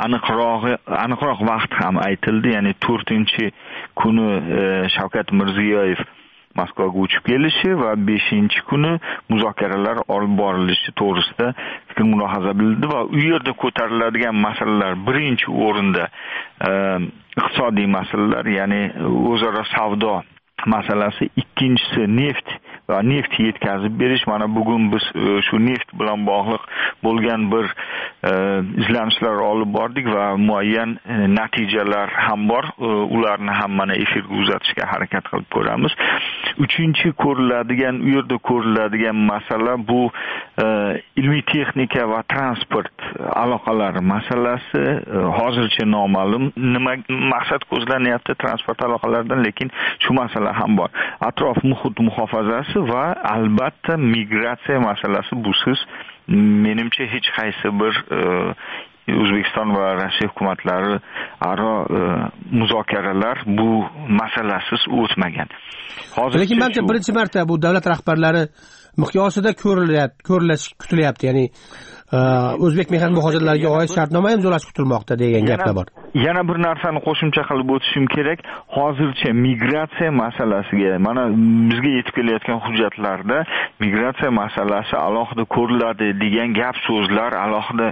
aniqroq vaqt ham aytildi, ya'ni 4-kuni Shavkat Mirziyoyev Moskvaga uchib kelishi va 5-kuni muzokaralar olib borilishi to'g'risida fikr mulohaza bildi va u yerda ko'tariladigan masalalar birinchi o'rinda iqtisodiy masalalar, ya'ni o'zaro savdo masalasi, ikkinchisi neft va neft yetkazib berish. Mana bugun biz shu neft bilan bog'liq bo'lgan bir izlanishlar olib bordik va muayyan natijalar ham bor. Ularni ham mana efirga uzatishga harakat qilib ko'ramiz. Uchinchi ko'riladigan, u yerda ko'riladigan masala bu ilmiy texnika va transport aloqalari masalasi. Hozircha noma'lum nima maqsad ko'zlanyapti transport aloqalaridan, lekin shu masala ham bor. Atrof muhit muhofazasi va albatta migratsiya masalasi busiz menimcha hech qaysi bir O'zbekiston va Rossiya hukumatlari aro muzokaralar bu masalasiz o'tmagan. Lekin menimcha birinchi marta bu davlat rahbarlari miqyosida ko'rilishi kutilyapti, ya'ni o'zbek mehnat muhojirlariga oid shartnoma imzolash kutilmoqda degan gaplar bor. Yana bir narsani qo'shimcha qilib o'tishim kerak. Hozircha migratsiya masalasiga, mana bizga yetib kelayotgan hujjatlarda migratsiya masalasi alohida ko'riladi degan gap so'zlar alohida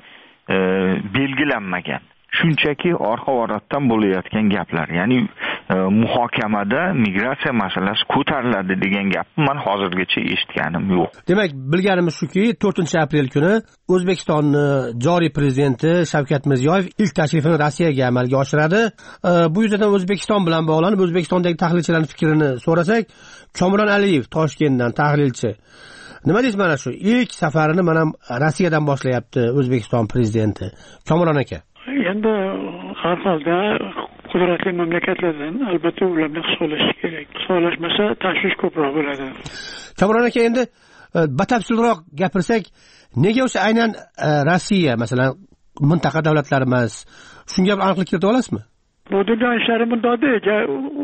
belgilanmagan. Shunchaki orqa varatdan bo'layotgan gaplar. Ya'ni muhokamada migratsiya masalasi ko'tariladi degan gapni men hozirgacha eshitganim yo'q. Demak, bilganimiz shuki, 4-aprel kuni O'zbekistonning joriy prezidenti Shavkat Mirziyoyev ilk tashrifini Rossiyaga amalga oshiradi. Bu yuzdan O'zbekiston bilan bog'lanib, O'zbekistondagi tahlilchilarning fikrini so'rasak, Komron Aliyev Toshkentdan tahlilchi. Nima deysiz mana shu ilk safarini mana Rossiyadan boshlayapti O'zbekiston prezidenti? Komron aka. Endi har holda qudratli mamlakatlardan albatta ularni hisoblash kerak. Hisoblashmasa tashvish ko'proq bo'ladi. Kamron aka, endi batafsilroq gapirsak, nega o'sha aynan Rossiya, masalan, mintaqa davlatlari emas? Shunga aniqlik kirita olasizmi? Bu dunyo ishlari bundoqda,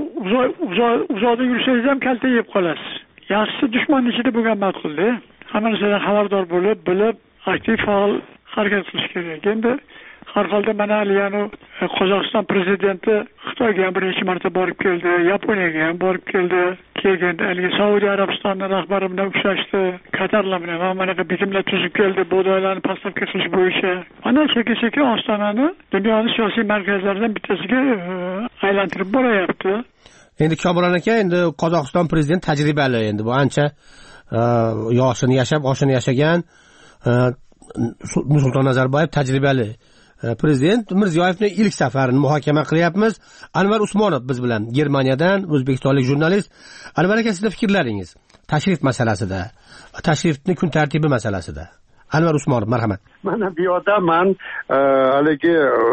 uzoqda yursangiz ham kalta yeb qolasiz. Yaxshisi dushmanning ichida bo'lgan ma'qulda. Hamma narsadan xabardor bo'lib, bilib, aktiv faol harakat qilish kerak. Endi har holda mana yani Qozog'iston prezidenti Xitoyga ham bir necha marta borib keldi, Yaponiyaga ham borib keldi. Kelganda Saudiya Arabistoni rahbari bilan uchrashdi, Qatarlar bilan mana bitimlar tuzib keldi, bug'doylarni pastavka qilish bo'yicha. Mana sekin-sekin Ostonani dunyoning siyosiy markazlaridan bittasiga aylantirib boryapti. Endi Komron aka, endi Qozog'iston prezidenti tajribali, endi bu ancha yoshini yashab, oshini yashagan Nursulton Nazarboyev tajribali prezident. Mirziyoyevning ilk safarini muhokama qilyapmiz. Anvar Usmonov biz bilan Germaniyadan, o'zbekistonlik jurnalist. Anvar aka, sizning fikrlaringiz tashrif masalasida, tashrifning kun tartibi masalasida? Anvar Usmonov, marhamat. Mana bu yoqda men haligi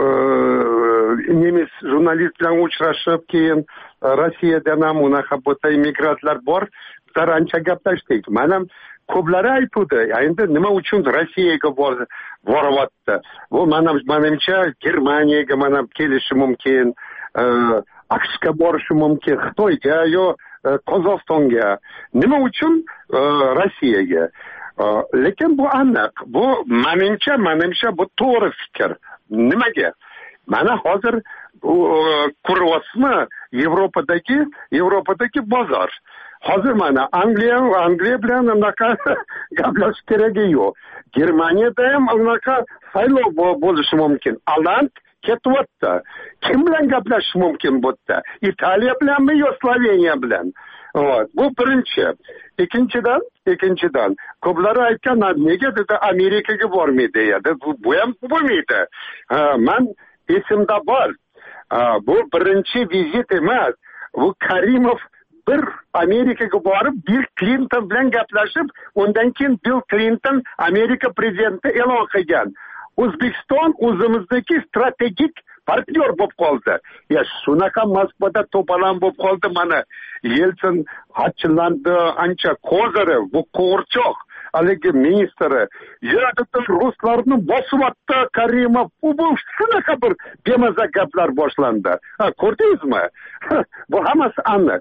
nemis jurnalist bilan uchrashib, keyin Rossiyadan ham unaqa bo'ta immigrantlar bor, bizlar ancha gaplashdik. Mana ko'plari aytdi, endi nima uchun Rossiyaga boryapti? Bu menimcha Germaniyaga mana kelishi mumkin, AQShga borishi mumkin, Xitoyga yo Qozog'istonga. Nima uchun Rossiyaga? Lekin bu aniq. Bu menimcha bu to'g'ri fikr. Nimaga? Mana hozir ko'ryapsizmi, Yevropadagi bozor. hozir mana Angliya bilan unaqa gaplashish keragi yo'q. Germaniyada ham unaqa saylov bo'lishi mumkin. Aland ketyapti. Kim bilan gaplashish mumkin bu yerda? Italiya bilanmi yo Sloveniya bilan? Bu birinchi. Ikkinchidan ko'plari aytgan, nega dedi Amerikaga bormaydi dedi. Bu ham bo'lmaydi. Men esimda bor. Bu birinchi vizit emas. Bu Karimov bir Amerikaga borib Bill Clinton bilan gaplashib, undan keyin Bill Clinton Amerika prezidenti e'lon qilgan. O'zbekiston o'zimizdagi strategik partnyor bo'lib qoldi. Shunaqa Moskvada to'polon bo'lib qoldi mana. Yeltsin hachilandi, ancha Kozarov, bu qo'rchoq haligi ministri. Ruslarni bosyapti Karimov. Bu shunaqa bir bemaza gaplar boshlandi. Ko'rdingizmi? Bu hammasi aniq.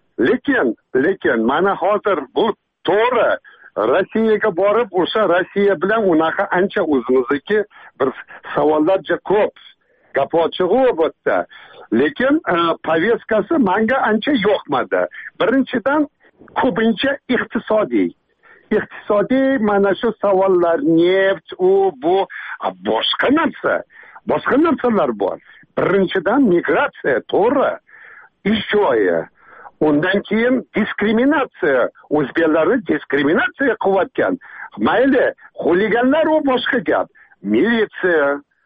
Lekin mana hozir bu to'g'ri. Rossiyaga borib, o'sha Rossiya bilan unaqa ancha o'zimizniki bir savollarga ko'p gap ochig'i bu yerda. Lekin povestkasi menga ancha yoqmadi. Birinchidan ko'pincha iqtisodiy mana shu savollar, neft, bu boshqa narsalar bor. Birinchidan migratsiya, to'g'ri, ish joyi. Undan keyin diskriminatsiya, o'zbeklarni diskriminatsiya qilayotgan. Mayli, xuliganlar u boshqa gap. Militsiya,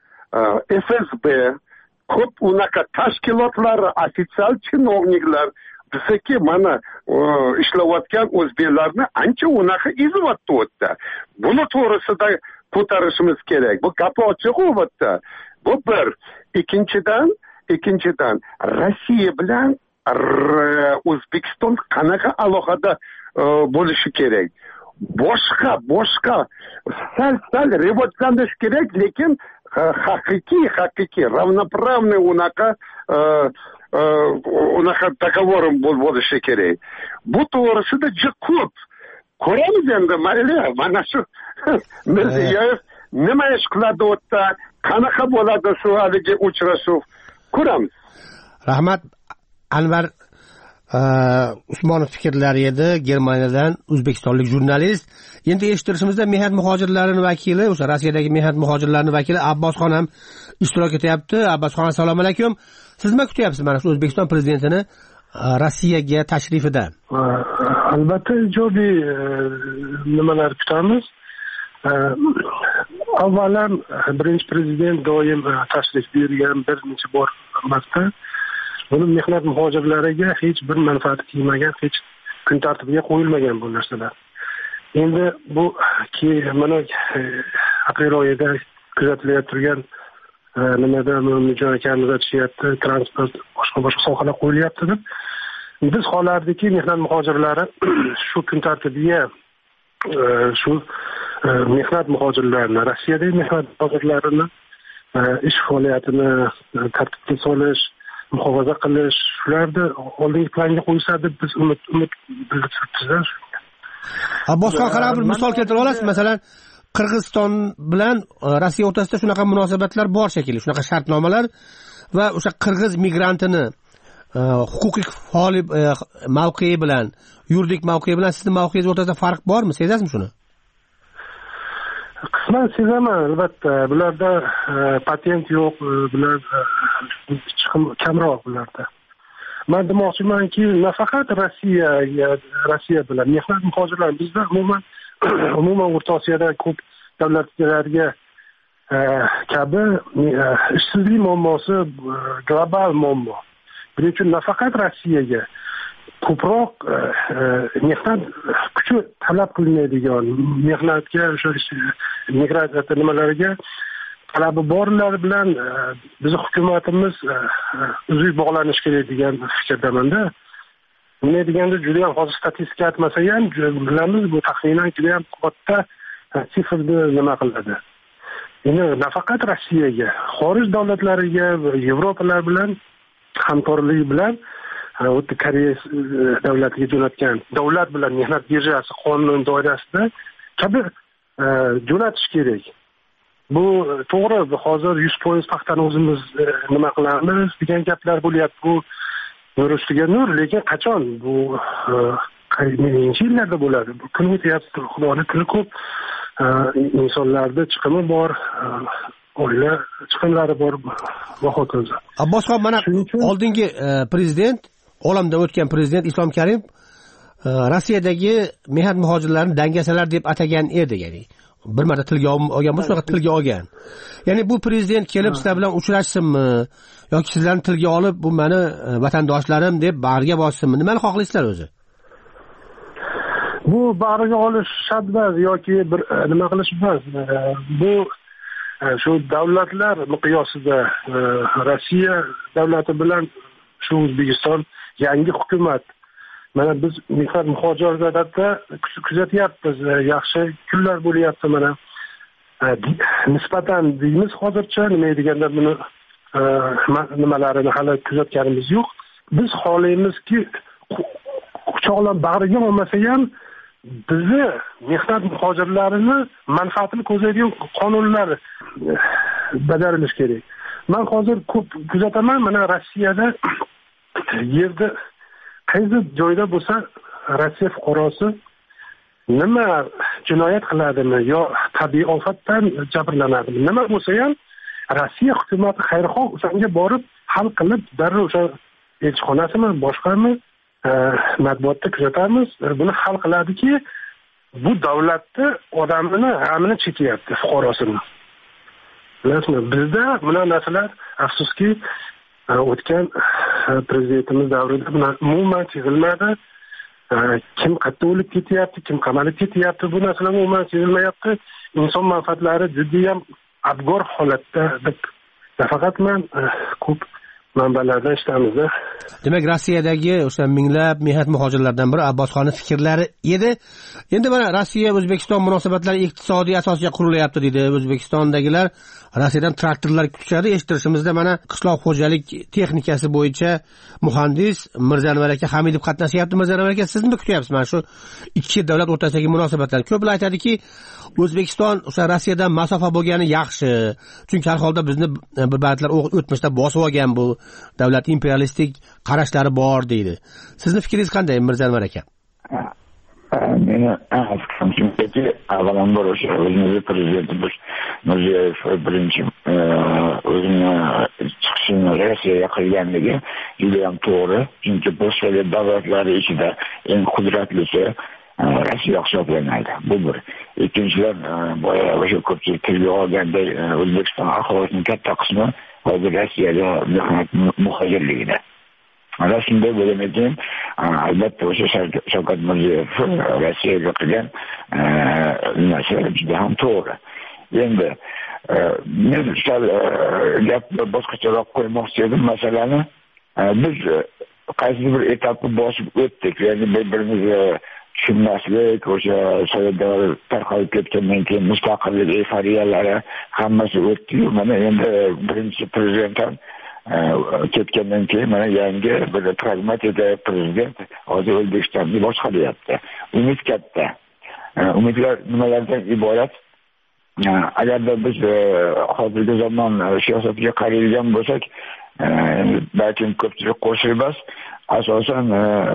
FSB, ko'p unaqa tashkilotlar, ofitsial chinovniklar bizdagi mana ishlayotgan o'zbeklarni ancha unaqa izyapti o'tda. Buni to'g'risida ko'tarishimiz kerak. Bu gap ochiq u yerda. Bu bir. Ikkinchidan Rossiya bilan O'zbekiston qanaqa aloqada bo'lishi kerak? Boshqa sal rivojlanish kerak, lekin haqiqiy ravnopravniy unaqa dogovor bo'lishi kerak. Bu to'g'risida juda ko'p ko'ramiz endi. Mayli, mana shu Mirziyoyev nima ish qiladi o'tda, qanaqa bo'ladi shu haligi uchrashuv, ko'ramiz. Rahmat. Anvar Usmonov fikrlari edi, Germaniyadan o'zbekistonlik jurnalist. Endi eshittirishimizda mehnat muhojirlarining vakili, o'sha Rossiyadagi mehnat muhojirlarining vakili Abbosxon ham ishtirok etyapti. Abbosxon, assalomu alaykum. Siz nima kutyapsiz mana shu O'zbekiston prezidentini Rossiyaga tashrifida? Albatta ijobiy nimalar kutamiz. Avvalan birinchi prezident doim tashrif buyurgan bir necha bor marta. Buni mehnat muhojirlariga hech bir manfaati tegmagan, hech kun tartibiga qo'yilmagan bu narsalar. Endi bu mana aprel oyida kuzatilayotgan turgan nimada mujoyakani uzatishyapti, transport, boshqa sohalar qo'yilyapti deb. Biz xohlardiki mehnat muhojirlari shu kun tartibiga shu mehnat muhojirlarini, Rossiyadagi mehnat muhojirlarini ish faoliyatini tartibga solish, muhofaza qilish, shularni oldingi planga qo'ysa deb biz umid bildiribmiz. Boshqa qarab bir misol keltira olasiz? Masalan, Qirg'iziston bilan Rossiya o'rtasida shunaqa munosabatlar bor shekilli, shunaqa shartnomalar va o'sha qirg'iz migrantini huquqiy faol mavqei bilan, yuridik mavqei bilan sizning mavqeingiz o'rtasida farq bormi? Sezasizmi shuni? Qisman sezaman, albatta. Bularda patent yo'q, bular chiqim kamroq bularda. Men demoqchimanki, nafaqat Rossiya bilan mehnat muhojirlar bizda umuman O'rta Osiyoda ko'p davlatlarga kabi ishsizlik muammosi global muammo. Buning uchun nafaqat Rossiyaga ko'proq mehnat kuchi talab qilinadigan, mehnatga o'sha migratsiya nimalariga talabi borlar bilan bizning hukumatimiz uzuk bog'lanish kerak degan fikrdamanda. Nima deganda juda ham hozir statistika aytmasa ham bilamiz, bu taxminan juda ham katta sifrni nima qiladi. Endi nafaqat Rossiyaga, xorij davlatlariga, Yevropalar bilan hamkorlik bilan o'tda Koreya davlatiga jo'natgan davlat bilan mehnat birjasi qonun doirasida kabi jo'natish kerak. Bu to'g'ri, hozir 100% paxtani o'zimiz nima qilamiz degan gaplar bo'lyapti. Bu nur ustiga nur, lekin qachon bu necha yillarda bo'ladi? Kun o'tyapti, Xudoni tili ko'p, insonlarda chiqimi bor, oila chiqimlari bor va hokazo. Abbosxon, mana oldingi prezident, olamdan o'tgan prezident Islom Karimov Rossiyadagi mehnat muhojirlarini dangasalar deb atagan edi, ya'ni bir marta tilga olgan bo'lsa, faqat tilga olgan. Ya'ni bu prezident kelib sizlar bilan uchrashsinmi yoki sizlarni tilga olib, bu meni vatandoshlarim deb bag'riga bossinmi? Nimani xohlaysizlar o'zi? Bu bag'riga olish shart emas yoki bir nima qilish emas. Bu shu davlatlar miqyosida Rossiya davlati bilan shu O'zbekiston yangi hukumat, mana biz mehnat muhojirlarida kuzatyapmiz, yaxshi kunlar bo'lyapti. Mana nisbatan deymiz hozircha, nima deganda buni nimalarini hali kuzatganimiz yo'q. Biz xohlaymizki, quchoqlab bag'riga olmasa ham bizni mehnat muhojirlarini manfaatini ko'zlaydigan qonunlar bajarilishi kerak. Men hozir ko'p kuzataman, mana Rossiyada yerda qaysi joyda bo'lsa Rossiya fuqarosi nima jinoyat qiladimi yo tabiiy ofatdan jabrlanadimi, nima bo'lsa ham Rossiya hukumati xayrixoh o'shanga borib hal qilib, darrov o'sha elchixonasimi, boshqami matbuotda kuzatamiz, buni hal qiladiki, bu davlatni odamini g'amini chekyapti, fuqarosini. Bilasizmi, bizda bunaqa narsalar afsuski o'tgan prezidentimiz davrida umuman sezilmadi. Kim qayerda o'lib ketyapti, kim qamalib ketyapti, bu narsalar umuman sezilmayapti. Inson manfaatlari juda ham abgor holatda deb faqat men ko'p manbalardan eshitamiz. Demak, Rossiyadagi o'sha minglab mehnat muhojirlardan biri Abbosxonning fikrlari edi. Endi mana Rossiya O'zbekiston munosabatlari iqtisodiy asosga qurilyapti dedi. O'zbekistondagilar Rossiyadan traktorlar kutishadi. Eshittirishimizda mana qishloq xo'jalik texnikasi bo'yicha muhandis Mirzanvar aka Hamidov qatnashyapti. Mirzanvar aka, siz nima kutyapsiz mana shu ikki davlat o'rtasidagi munosabatlar? Ko'plar aytadiki, O'zbekiston o'sha Rossiyadan masofa bo'lgani yaxshi. Chunki har holda bizni bir ba'zilar o'tmishda bosib olgan bu davlat imperialistik qarashlari bor deydi. Sizni fikringiz qanday, Mirzanvar aka? Meni fikrimcha, avvalambor o'sha o'zimizni prezidentimiz Mirziyoyev birinchi o'zini chiqishini Rossiyaga qilganligi juda ham to'g'ri. Chunki postsovet davlatlari ichida eng qudratlisi Rossiya hisoblanadi. Bu bir. Ikkinchidan, boya o'sha ko'pchilik tilga olganday O'zbekiston aholisining katta qismi hozir Rossiyaga mehnat muhojirligida. Ana shunday bo'lganidan, albatta o'sha Shavkat Mirziyoyev Rossiyaga qilgan narsa juda ham to'g'ri. Endi men sal gapni boshqacharoq qo'ymoqchi edim masalani. Biz qaysi bir etapni bosib o'tdik, ya'ni bir-birimizni tushunmaslik, o'sha Sovetlar tarqalib ketgandan keyin mustaqillik eforiyalari hammasi o'tdi. Mana endi birinchi prezident ham ketgandan keyin mana yangi bir pragmatik prezident hozir O'zbekistonni boshqaryapti. Umid katta. Umidlar nimalardan iborat? Agarda biz hozirgi zamon siyosatiga qaraydigan bo'lsak, balkim ko'pchilik qo'shilmas, asosan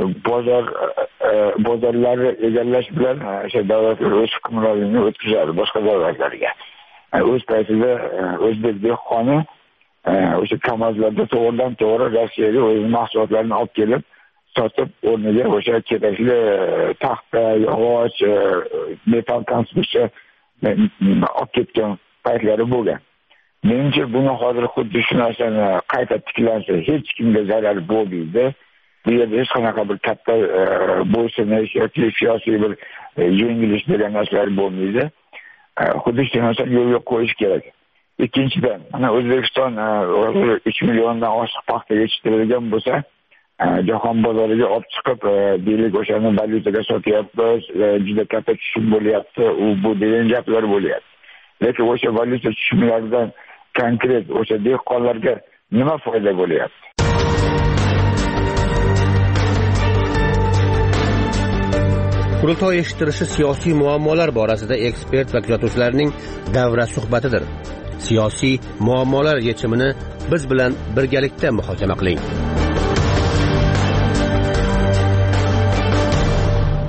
bozorlarni egallash bilan o'sha davlatlar o'z hukmronligini o'tkazadi boshqa davlatlarga. O'z paytida o'zbek dehqoni o'sha kamazlarda to'g'ridan to'g'ri Rossiyaga o'z mahsulotlarini olib kelib sotib, o'rniga o'sha kerakli taxta, yog'och, metal konstruksiya olib ketgan paytlari bo'lgan. Menimcha buni hozir xuddi shu narsani qayta tiklansa hech kimga zarar bo'lmaydi. Bu yerda hech qanaqa bir katta bo'ysunish yoki siyosiy bir yengilish degan narsalar bo'lmaydi. Xuddi shu narsani yo'lga qo'yish kerak. Ikkinchidan, mana O'zbekiston 3 milliondan oshiq paxta yetishtirilgan bo'lsa, jahon bozoriga olib chiqib, deylik o'shani valyutaga sotyapmiz, juda katta tushum bo'lyapti, u bu degan gaplar bo'lyapti. Lekin o'sha valyuta tushumlaridan konkret o'sha dehqonlarga nima foyda bo'lyapti? Qurultoy eshittirishi siyosiy muammolar borasida ekspert va kuzatuvchilarning davra suhbatidir. Siyosiy muammolar yechimini biz bilan birgalikda muhokama qiling.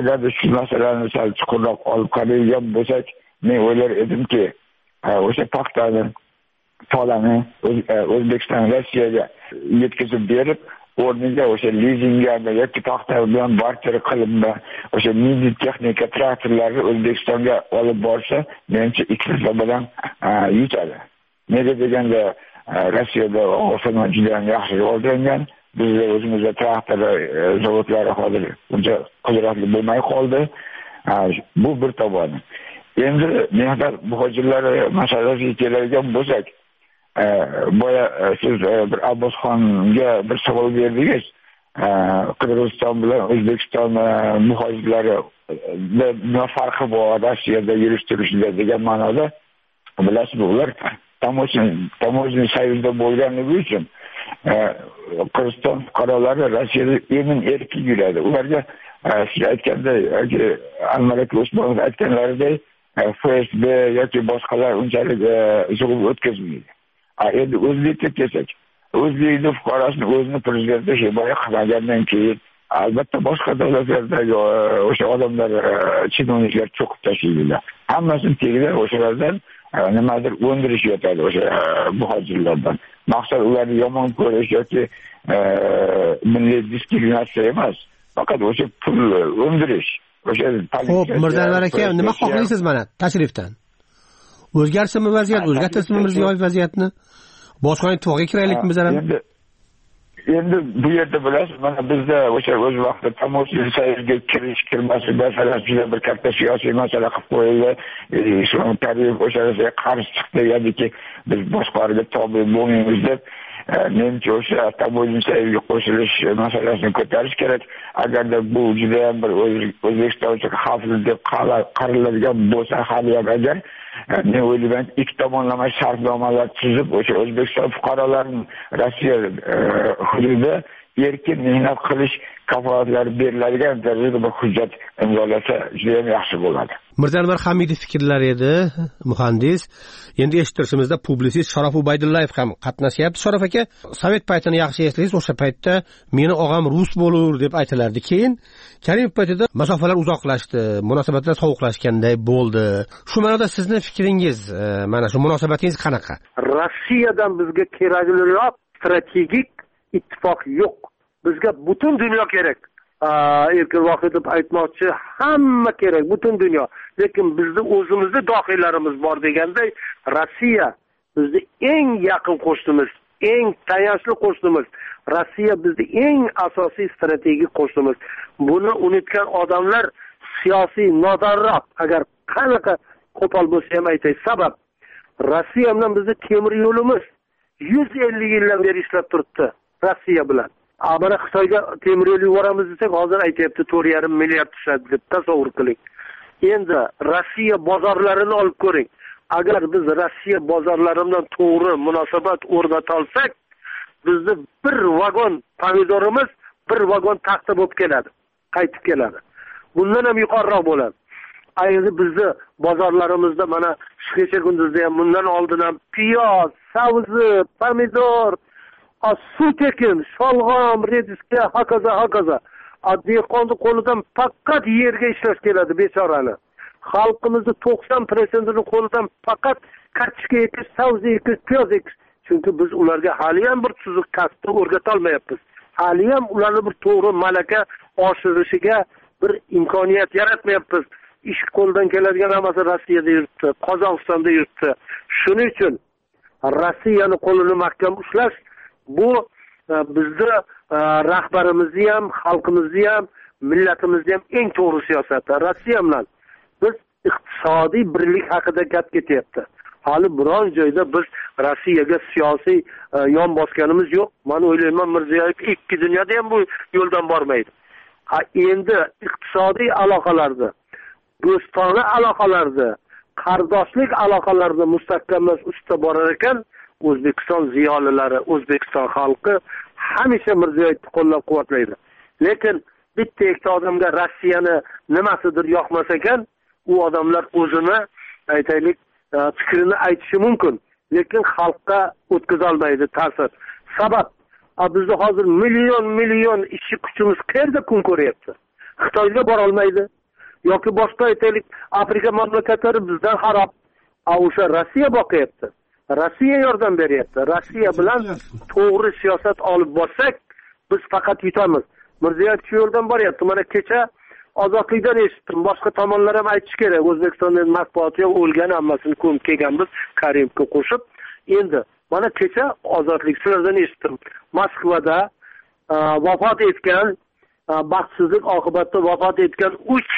agarda shu masalani sal chuqurroq olib qaraydigan bo'lsak, men o'ylar edimki, o'sha paxtani tolani O'zbekiston Rossiyaga yetkazib berib, o'rniga o'sha lizingga yoki paxta bilan barter qilinma o'sha milliy texnika traktorlarni O'zbekistonga olib borsa, menimcha iqtisod bilan yutadi. Nega deganda Rossiyada o'sha juda yaxshi rivojlangan, bizda o'zimizda traktor zavodlari hozir uncha qudratli bo'lmay qoldi. Bu bir tomoni. Endi mehnat muhojirlari masalasiga keladigan bo'lsak, boya siz bir Abbosxonga bir savol berdingiz. Qirg'iziston bilan O'zbekiston muhojirlari nima farqi bor Rossiyada yurish turishida degan ma'noda. Bilasizmi, ular Tamojniy soyuzda bo'lganligi uchun Qirg'iziston fuqarolari Rossiyada emin erkin yuradi. Ularga siz aytganday, Almalik Usmonov aytganlaridek FSB yoki boshqalar unchalik zulm o'tkazmaydi. Endi o'zlikka kelsak, o'zlikni fuqarosini o'zini prezidenti himoya qilmagandan keyin albatta boshqa davlatlardagi o'sha odamlar, chinovniklar cho'qib tashlaydilar. Hammasini tagida o'shalardan nimadir o'ndirish yotadi o'sha muhojirlardan. Maqsad ularni yomon ko'rish yoki milliy diskriminatsiya emas, faqat o'sha pul o'ndirish. O'sha Xo'p, Mirzaanvar aka, nima xohlaysiz mana tashrifdan? O'zgarsinmi vaziyat, o'zgartirsinmi Mirziyoyev vaziyatni? Boshqa ittifoqqa kiraylikmi biz ham? Endi bu yerda bilasiz, mana bizda o'sha o'z vaqtida Tamojniy soyuzga kirmaslik masalasi juda bir katta siyosiy masala qilib qo'yildi. Islom Karimov o'shaga qarshi chiqdi, ya'niki biz boshqalarga tobe bo'lmaymiz deb. Menimcha o'sha Tamojniy soyuzga qo'shilish masalasini ko'tarish kerak. Agarda bu juda ham bir O'zbekiston uchun xavfli deb qaraladigan bo'lsa, hali ham agar men o'ylayman, ikki tomonlama shartnomalar tuzib, o'sha O'zbekiston fuqarolarining Rossiya hududida erkin mehnat qilish kafolatlari beriladigan darajada bir hujjat imzolasa juda ham yaxshi bo'ladi. Mirzaanvar Hamidov fikrlari edi, muhandis. Endi eshittirishimizda publisist Sharof Ubaydullayev ham qatnashyapti. Sharof aka, Sovet paytini yaxshi eslaysiz, o'sha paytda meni og'am rus bo'lur deb aytilardi. Keyin Karimov paytida masofalar uzoqlashdi, munosabatlar sovuqlashganday bo'ldi. Shu ma'noda sizning fikringiz, mana shu munosabatingiz qanaqa? Rossiyadan bizga kerakliroq strategik ittifoq yo'q. Bizga butun dunyo kerak. Erkin Vohidov aytmoqchi, hamma kerak, butun dunyo. Lekin bizda o'zimizda dohiylarimiz bor deganday, Rossiya bizda eng yaqin qo'shnimiz, eng tayanchli qo'shnimiz. Rossiya bizda eng asosiy strategik qo'shnimiz. Buni unutgan odamlar siyosiy nodonroq, agar qanaqa qo'pol bo'lsa ham aytay. Sabab Rossiya bilan bizda temir yo'limiz 150 yildan beri ishlab turibdi Rossiya bilan. Mana Xitoyga temir yo'l yuboramiz desak, hozir aytayapti 4,5 milliard tushadi deb tasavvur qiling. Endi Rossiya bozorlarini olib ko'ring. Agar biz Rossiya bozorlaridan to'g'ri munosabat o'rnata olsak, bizni bir vagon pomidorimiz bir vagon taxta bo'lib keladi, qaytib keladi. Bundan ham yuqoriroq bo'ladi. Endi bizni bozorlarimizda mana shu kecha kunduzda ham, bundan oldin ham piyoz, sabzi, pomidor, sut ekin, sholg'om, rediska, hokazo. Dehqonning qo'lidan faqat yerga ishlash keladi bechorani. Xalqimizning 90%ning qo'lidan faqat kartoshka ekish, sabzi ekish, piyoz ekish. Chunki biz ularga hali ham bir tuzuq kasbni o'rgata olmayapmiz. Hali ham ularni bir to'g'ri malaka oshirishiga bir imkoniyat yaratmayapmiz. Ish qo'ldan keladigan hammasi Rossiyada yuribdi, Qozog'istonda yuribdi. Shuning uchun Rossiyani qo'lini mahkam ushlash bu bizni rahbarimizni ham, xalqimizni ham, millatimizni ham eng to'g'ri siyosat. Rossiya bilan biz iqtisodiy birlik haqida gap ketyapti. Hali biron joyda biz Rossiyaga siyosiy yon bosganimiz yo'q. Men o'ylayman, Mirziyoyev ikki dunyoda ham bu yo'ldan bormaydi. Endi iqtisodiy aloqalarda, do'stona aloqalarda, qardoshlik aloqalarida mustahkamlash ustida borar ekan, O'zbekiston ziyolilari, O'zbekiston xalqi hamisha Mirziyoyevni qo'llab-quvvatlaydi. Lekin bitta ikkita odamga Rossiyani nimasidir yoqmas ekan, u odamlar o'zini aytaylik fikrini aytishi mumkin, lekin xalqqa o'tkaza olmaydi ta'sir. Sabab bizda hozir million ishchi kuchimiz qayerda kun ko'ryapti? Xitoyga bora olmaydi yoki boshqa aytaylik Afrika mamlakatlari bizdan xarob. O'sha Rossiya boqyapti. Rossiya yordam beryapti. Rossiya bilan to'g'ri siyosat olib borsak, biz faqat yutamiz. Mirziyoyev shu yo'ldan boryapti. Mana kecha Ozodlikdan eshitdim. Boshqa tomonlar ham aytish kerak. O'zbekistonning matbuoti yo'q, o'lgan hammasini ko'mib kelganmiz Karimovga qo'shib. Endi mana kecha Ozodlik sizlardan eshitdim. Moskvada vafot etgan, baxtsizlik oqibatida vafot etgan 3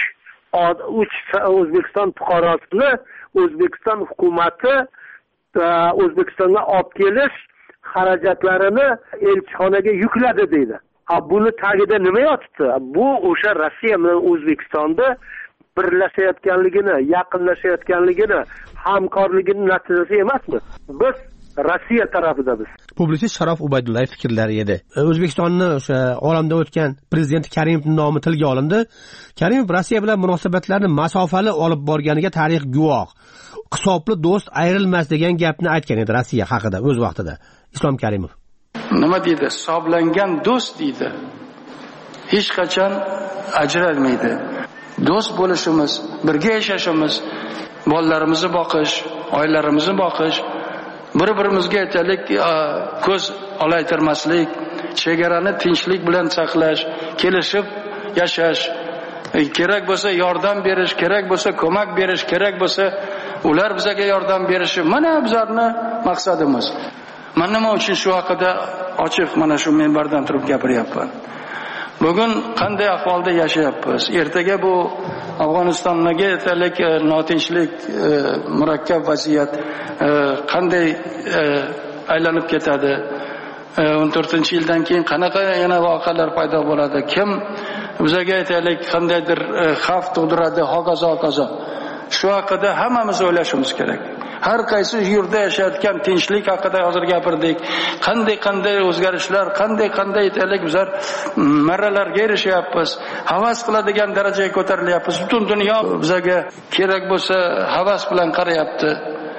O'zbekiston fuqarosini O'zbekiston hukumati O'zbekistonga olib kelish xarajatlarini elchixonaga yukladi deydi. Buni tagida nima yotibdi? Bu o'sha Rossiya bilan O'zbekistonda birlashayotganligini, yaqinlashayotganligini, hamkorligini natijasi emasmi? Biz Rossiya tarafidamiz. Publitsist Sharof Ubaydullayev fikrlari edi. O'zbekistonni o'sha olamda o'tgan prezident Karimovning nomi tilga olindi. Karimov Rossiya bilan munosabatlarni masofali olib borganiga tarix guvoh. Hisobli do'st ayrilmas degan gapni aytgan edi Rossiya haqida o'z vaqtida Islom Karimov. Nima deydi? Hisoblangan do'st deydi. Hech qachon ajralmaydi. Do'st bo'lishimiz, birga yashashimiz, bolalarimizni boqish, oilalarimizni boqish, bir-birimizga aytaylik, ko'z olaytirmaslik, chegarani tinchlik bilan saqlash, kelishib yashash, kerak bo'lsa yordam berish, kerak bo'lsa ko'mak berish, kerak bo'lsa ular bizga yordam berishi, mana bizlarning maqsadimiz. Men nima uchun shu haqida ochiq mana shu minbardan turib gapiryapman. Bugun qanday ahvolda yashayapmiz? Ertaga bu Afg'onistondagi aytaylik notinchlik, murakkab vaziyat qanday aylanib ketadi? 14-yildan keyin qanaqa yana voqealar paydo bo'ladi? Kim bizga aytaylik qandaydir xavf tug'diradi, hokazo. Shu haqida hammamiz o'ylashimiz kerak. Har qaysi yurtda yashayotgan tinchlik haqida hozir gapirdik. Qanday o'zgarishlar, qanday aytaylik bizlar marralarga erishyapmiz. Havas qiladigan darajaga ko'tarilyapmiz. Butun dunyo bizga kerak bo'lsa havas bilan qarayapti.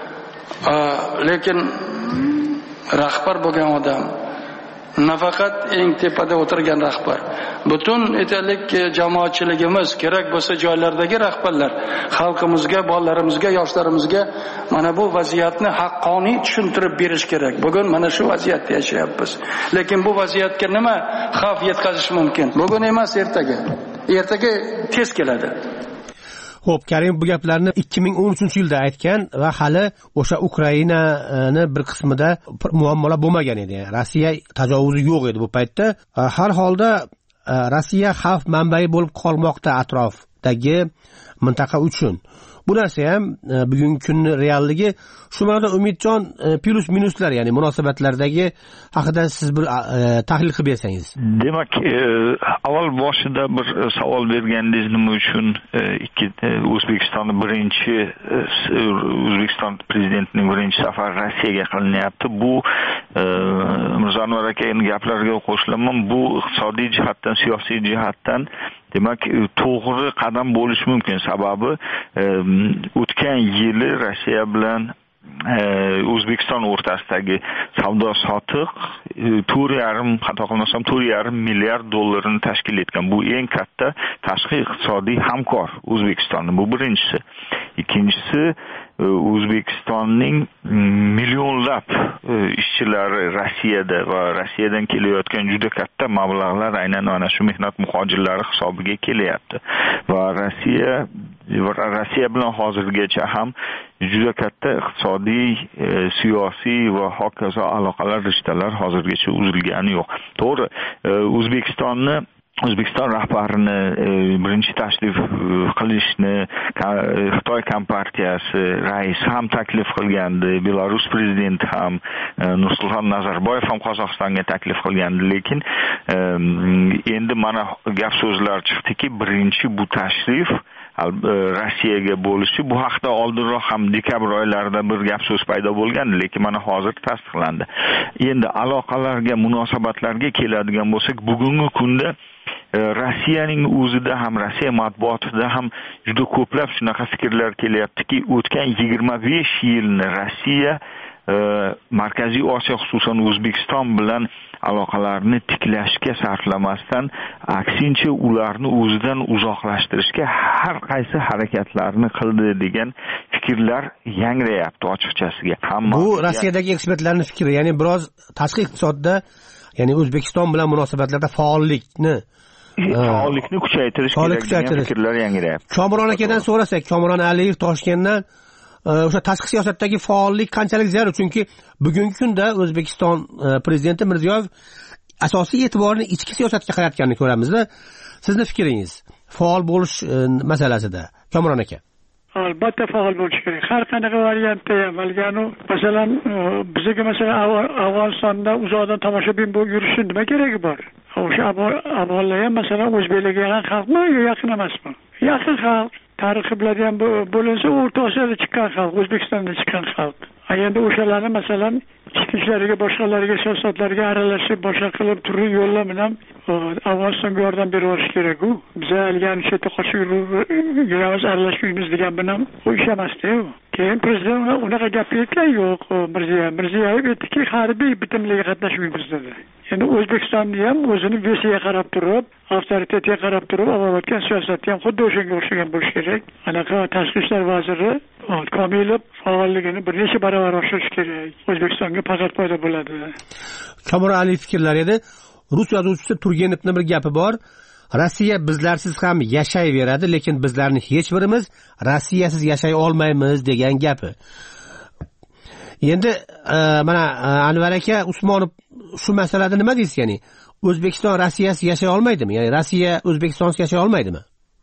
Lekin rahbar bo'lgan odam, nafaqat eng tepada o'tirgan rahbar, butun aytaylik jamoatchiligimiz, kerak bo'lsa joylardagi rahbarlar xalqimizga, bolalarimizga, yoshlarimizga mana bu vaziyatni haqqoniy tushuntirib berish kerak. Bugun mana shu vaziyatda yashayapmiz. Lekin bu vaziyatga nima xavf yetkazish mumkin? Bugun emas, ertaga. Ertaga tez keladi. Xo'p, Karim bu gaplarni 2013-yilda aytgan va hali o'sha Ukrainani bir qismida muammolar bo'lmagan edi. Rossiya tajovuzi yo'q edi bu paytda. Har holda Rossiya xavf manbai bo'lib qolmoqda atrofdagi mintaqa uchun. Bu narsa ham bugungi kunning realligi. Shu ma'noda Umidjon plus minuslar, ya'ni munosabatlardagi haqida siz bir tahlil qilib bersangiz. Demak, avval boshida bir savol bergandingiz, nima uchun O'zbekiston prezidentining birinchi safari Rossiyaga qilinyapti? Bu Mirzo Anvar akaning gaplariga qo'shilaman. Bu iqtisodiy jihatdan, siyosiy jihatdan demak to'g'ri qadam bo'lishi mumkin. Sababi o'tgan yili Rossiya bilan O'zbekiston o'rtasidagi savdo sotiq 4,5 milliard dollarni tashkil etgan. Bu eng katta tashqi iqtisodiy hamkor O'zbekistonning. Bu birinchisi. Ikkinchisi, O'zbekistonning millionlab ishchilari Rossiyada va Rossiyadan kelayotgan juda katta mablag'lar aynan mana shu mehnat muhojirlari hisobiga kelyapti. Va Rossiya bilan hozirgacha ham juda katta iqtisodiy, siyosiy va hokazo aloqalar, rishtalar hozirgacha uzilgani yo'q. To'g'ri, O'zbekiston rahbarini birinchi tashrif qilishni Xitoy kompartiyasi raisi ham taklif qilgandi, Belarus prezidenti ham, Nursulton Nazarboyev ham Qozog'istonga taklif qilgandi. Lekin endi mana gap so'zlar chiqdiki, birinchi bu tashrif Rossiyaga bo'lishi, bu haqda oldinroq ham dekabr oylarida bir gap so'z paydo bo'lgandi, lekin mana hozir tasdiqlandi. Endi aloqalarga, munosabatlarga keladigan bo'lsak, bugungi kunda Rossiyaning o'zida ham, Rossiya matbuotida ham juda ko'plab shunaqa fikrlar kelyaptiki, o'tgan 25 yilni Rossiya Markaziy Osiyo xususan O'zbekiston bilan aloqalarni tiklashga sarflamasdan aksincha ularni o'zidan uzoqlashtirishga har qaysi harakatlarni qildi degan fikrlar yangrayapti ochiqchasiga. Bu Rossiyadagi ekspertlarning fikri, ya'ni biroz tashqi iqtisodda, ya'ni O'zbekiston bilan munosabatlarda faollikni kuchaytirish kerak degan fikrlar yangrayapti. Komron akadan so'rasak, Komron Aliyev Toshkentdan o'sha tashqi siyosatdagi faollik qanchalik zarur? Chunki bugungi kunda O'zbekiston prezidenti Mirziyoyev asosiy e'tiborini ichki siyosatga qaratganini ko'ramizda. Sizni fikringiz faol bo'lish masalasida, Komron aka? Albatta faol bo'lish kerak. Har qanaqa variantda ham, malganu masalan bizga masalan Afg'onistonda uzoqdan tomoshabin bo'lib yurishni nima keragi bor? O'sha afg'onlar ham masalan o'zbeklarga yaqin xalqmi yo yaqin emasmi? Yaqin xalq. Tarixi bilan ham bo'linsa O'rta Osiyoda chiqqan xalq, O'zbekistonda chiqqan xalq. Endi o'shalarni masalan ichki ishlariga, boshqalarga, siyosatlarga aralashib, boshqa qilib turli yo'llar bilan Afg'onistonga yordam berib kerak-ku. Biz algan chetda qochib yuramiz, aralashmaymiz degan bilan u ish emas-ku. Keyin prezident unaqa gap aytgan yo'q. Mirziyoyev aytdiki, harbiy bitimlarga qatnashmaymiz dedi. Endi O'zbekistonni ham o'zini vesiga qarab turib, avtoritetga qarab turib, olayotgan siyosatni ham xuddi o'shanga o'xshagan bo'lishi kerak. Anaqa tashqi ishlar vaziri Komilov faolligini bir necha barobar oshirish kerak. O'zbekistonga faqat foyda bo'ladi. Komron Aliyev fikrlari edi. Rus yozuvchisi Turgenovning bir gapi bor. Rossiya bizlarsiz ham yashayveradi, lekin bizlarning hech birimiz Rossiyasiz yashay olmaymiz degan gapi. Endi mana Anvar aka Usmonov shu masalada nima deysiz? Ya'ni O'zbekiston Rossiyasiz yashay olmaydimi? Ya'ni Rossiya O'zbekistonsiz yashay olmaydimi?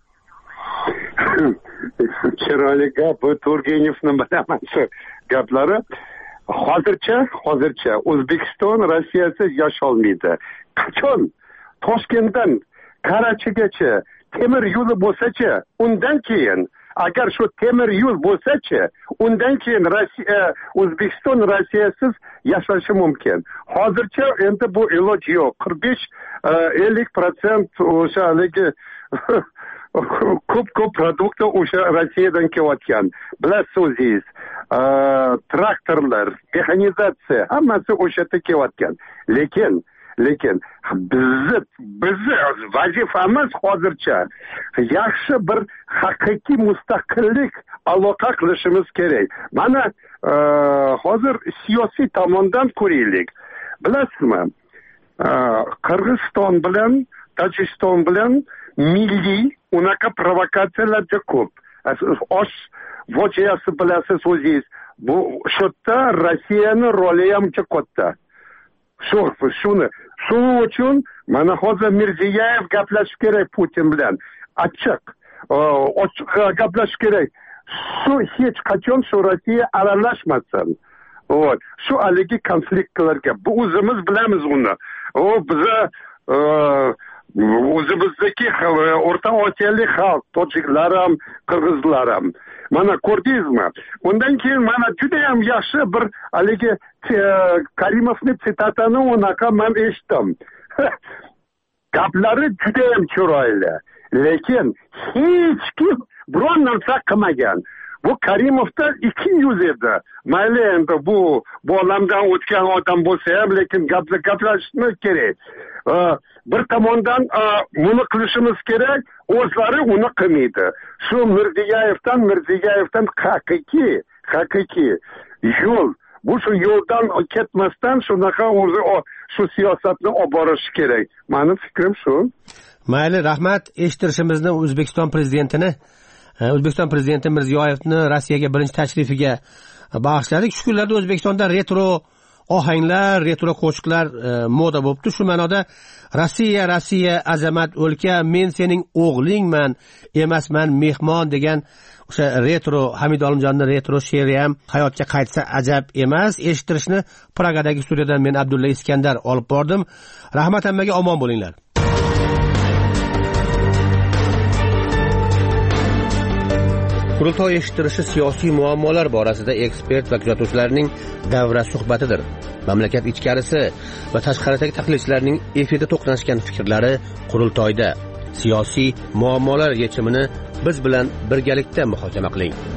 Chiroyli gap, bu Turgenevning bilaman shu gaplari. Hozircha O'zbekiston Rossiyasiz yasholmaydi. Qachon Toshkentdan Karachigacha temir yo'li bo'lsa-chi, undan keyin agar shu temir yo'l bo'lsa-chi, undan keyin O'zbekiston Rossiyasiz yashashi mumkin. Hozircha endi bu iloj yo'q. 45-50% o'sha haligi ko'p produktlar o'sha Rossiyadan kelayotgan. Bilasiz o'zingiz, traktorlar, mexanizatsiya, hammasi o'sha yerda kelayotgan. Lekin bizni vazifamiz hozircha yaxshi bir haqiqiy mustaqillik aloqa qilishimiz kerak. Mana hozir siyosiy tomondan ko'raylik. Bilasizmi? Qirg'iziston bilan Tojikiston bilan milliy unaqa provokatsiyalar ko'p. Osh voqeasi bilasiz o'zingiz. Bu shotda Rossiyaning roli ham katta. Shuning uchun mana hozir Mirziyoyev gaplashish kerak Putin bilan. Ochiq gaplashish kerak. Hech qachon Rossiya aralashmasin. Shu haligi konfliktlarga bu o'zimiz bilamiz uni. Biza o'zimizdagi O'rta Osiyolik xalq, tojiklar ham, qirg'izlar ham. Mana ko'rdingizmi? Undan keyin mana juda ham yaxshi bir haligi Karimovning sitatini unaqa men eshitdim. Gaplari juda ham chiroyli, lekin hech kim biron narsa qilmagan. Bu Karimovda 200 edi. Mayli endi bu olamdan o'tgan odam bo'lsa ham, lekin gaplashishni kerak. Bir tomondan buni qilishimiz kerak, o'zlari uni qilmaydi. Shu Mirziyoyevdan haqiqiy yo'l. Bu shu yo'ldan ketmasdan shunaqa o'zi shu siyosatni olib borish kerak. Mening fikrim shu. Mayli, rahmat. Eshittirishimizni O'zbekiston prezidenti Mirziyoyevni Rossiyaga birinchi tashrifiga bag'ishladik. Shu kunlarda O'zbekistonda retro ohanglar, retro qo'shiqlar moda bo'libdi. Shu ma'noda Rossiya azamat o'lka, men sening o'g'lingman, emasman mehmon degan o'sha retro Hamid Olimjonning retro she'ri ham hayotga qaytsa ajab emas. Eshittirishni Pragadagi studiyadan men Abdulla Iskandar olib bordim. Rahmat hammaga, omon bo'linglar. Qurultoy eshittirishi siyosiy muammolar borasida ekspert va kuzatuvchilarning davra suhbatidir. Mamlakat ichkarisi va tashqaridagi tahlilchilarning efirda to'qnashgan fikrlari qurultoyda. Siyosiy muammolar yechimini biz bilan birgalikda muhokama qiling.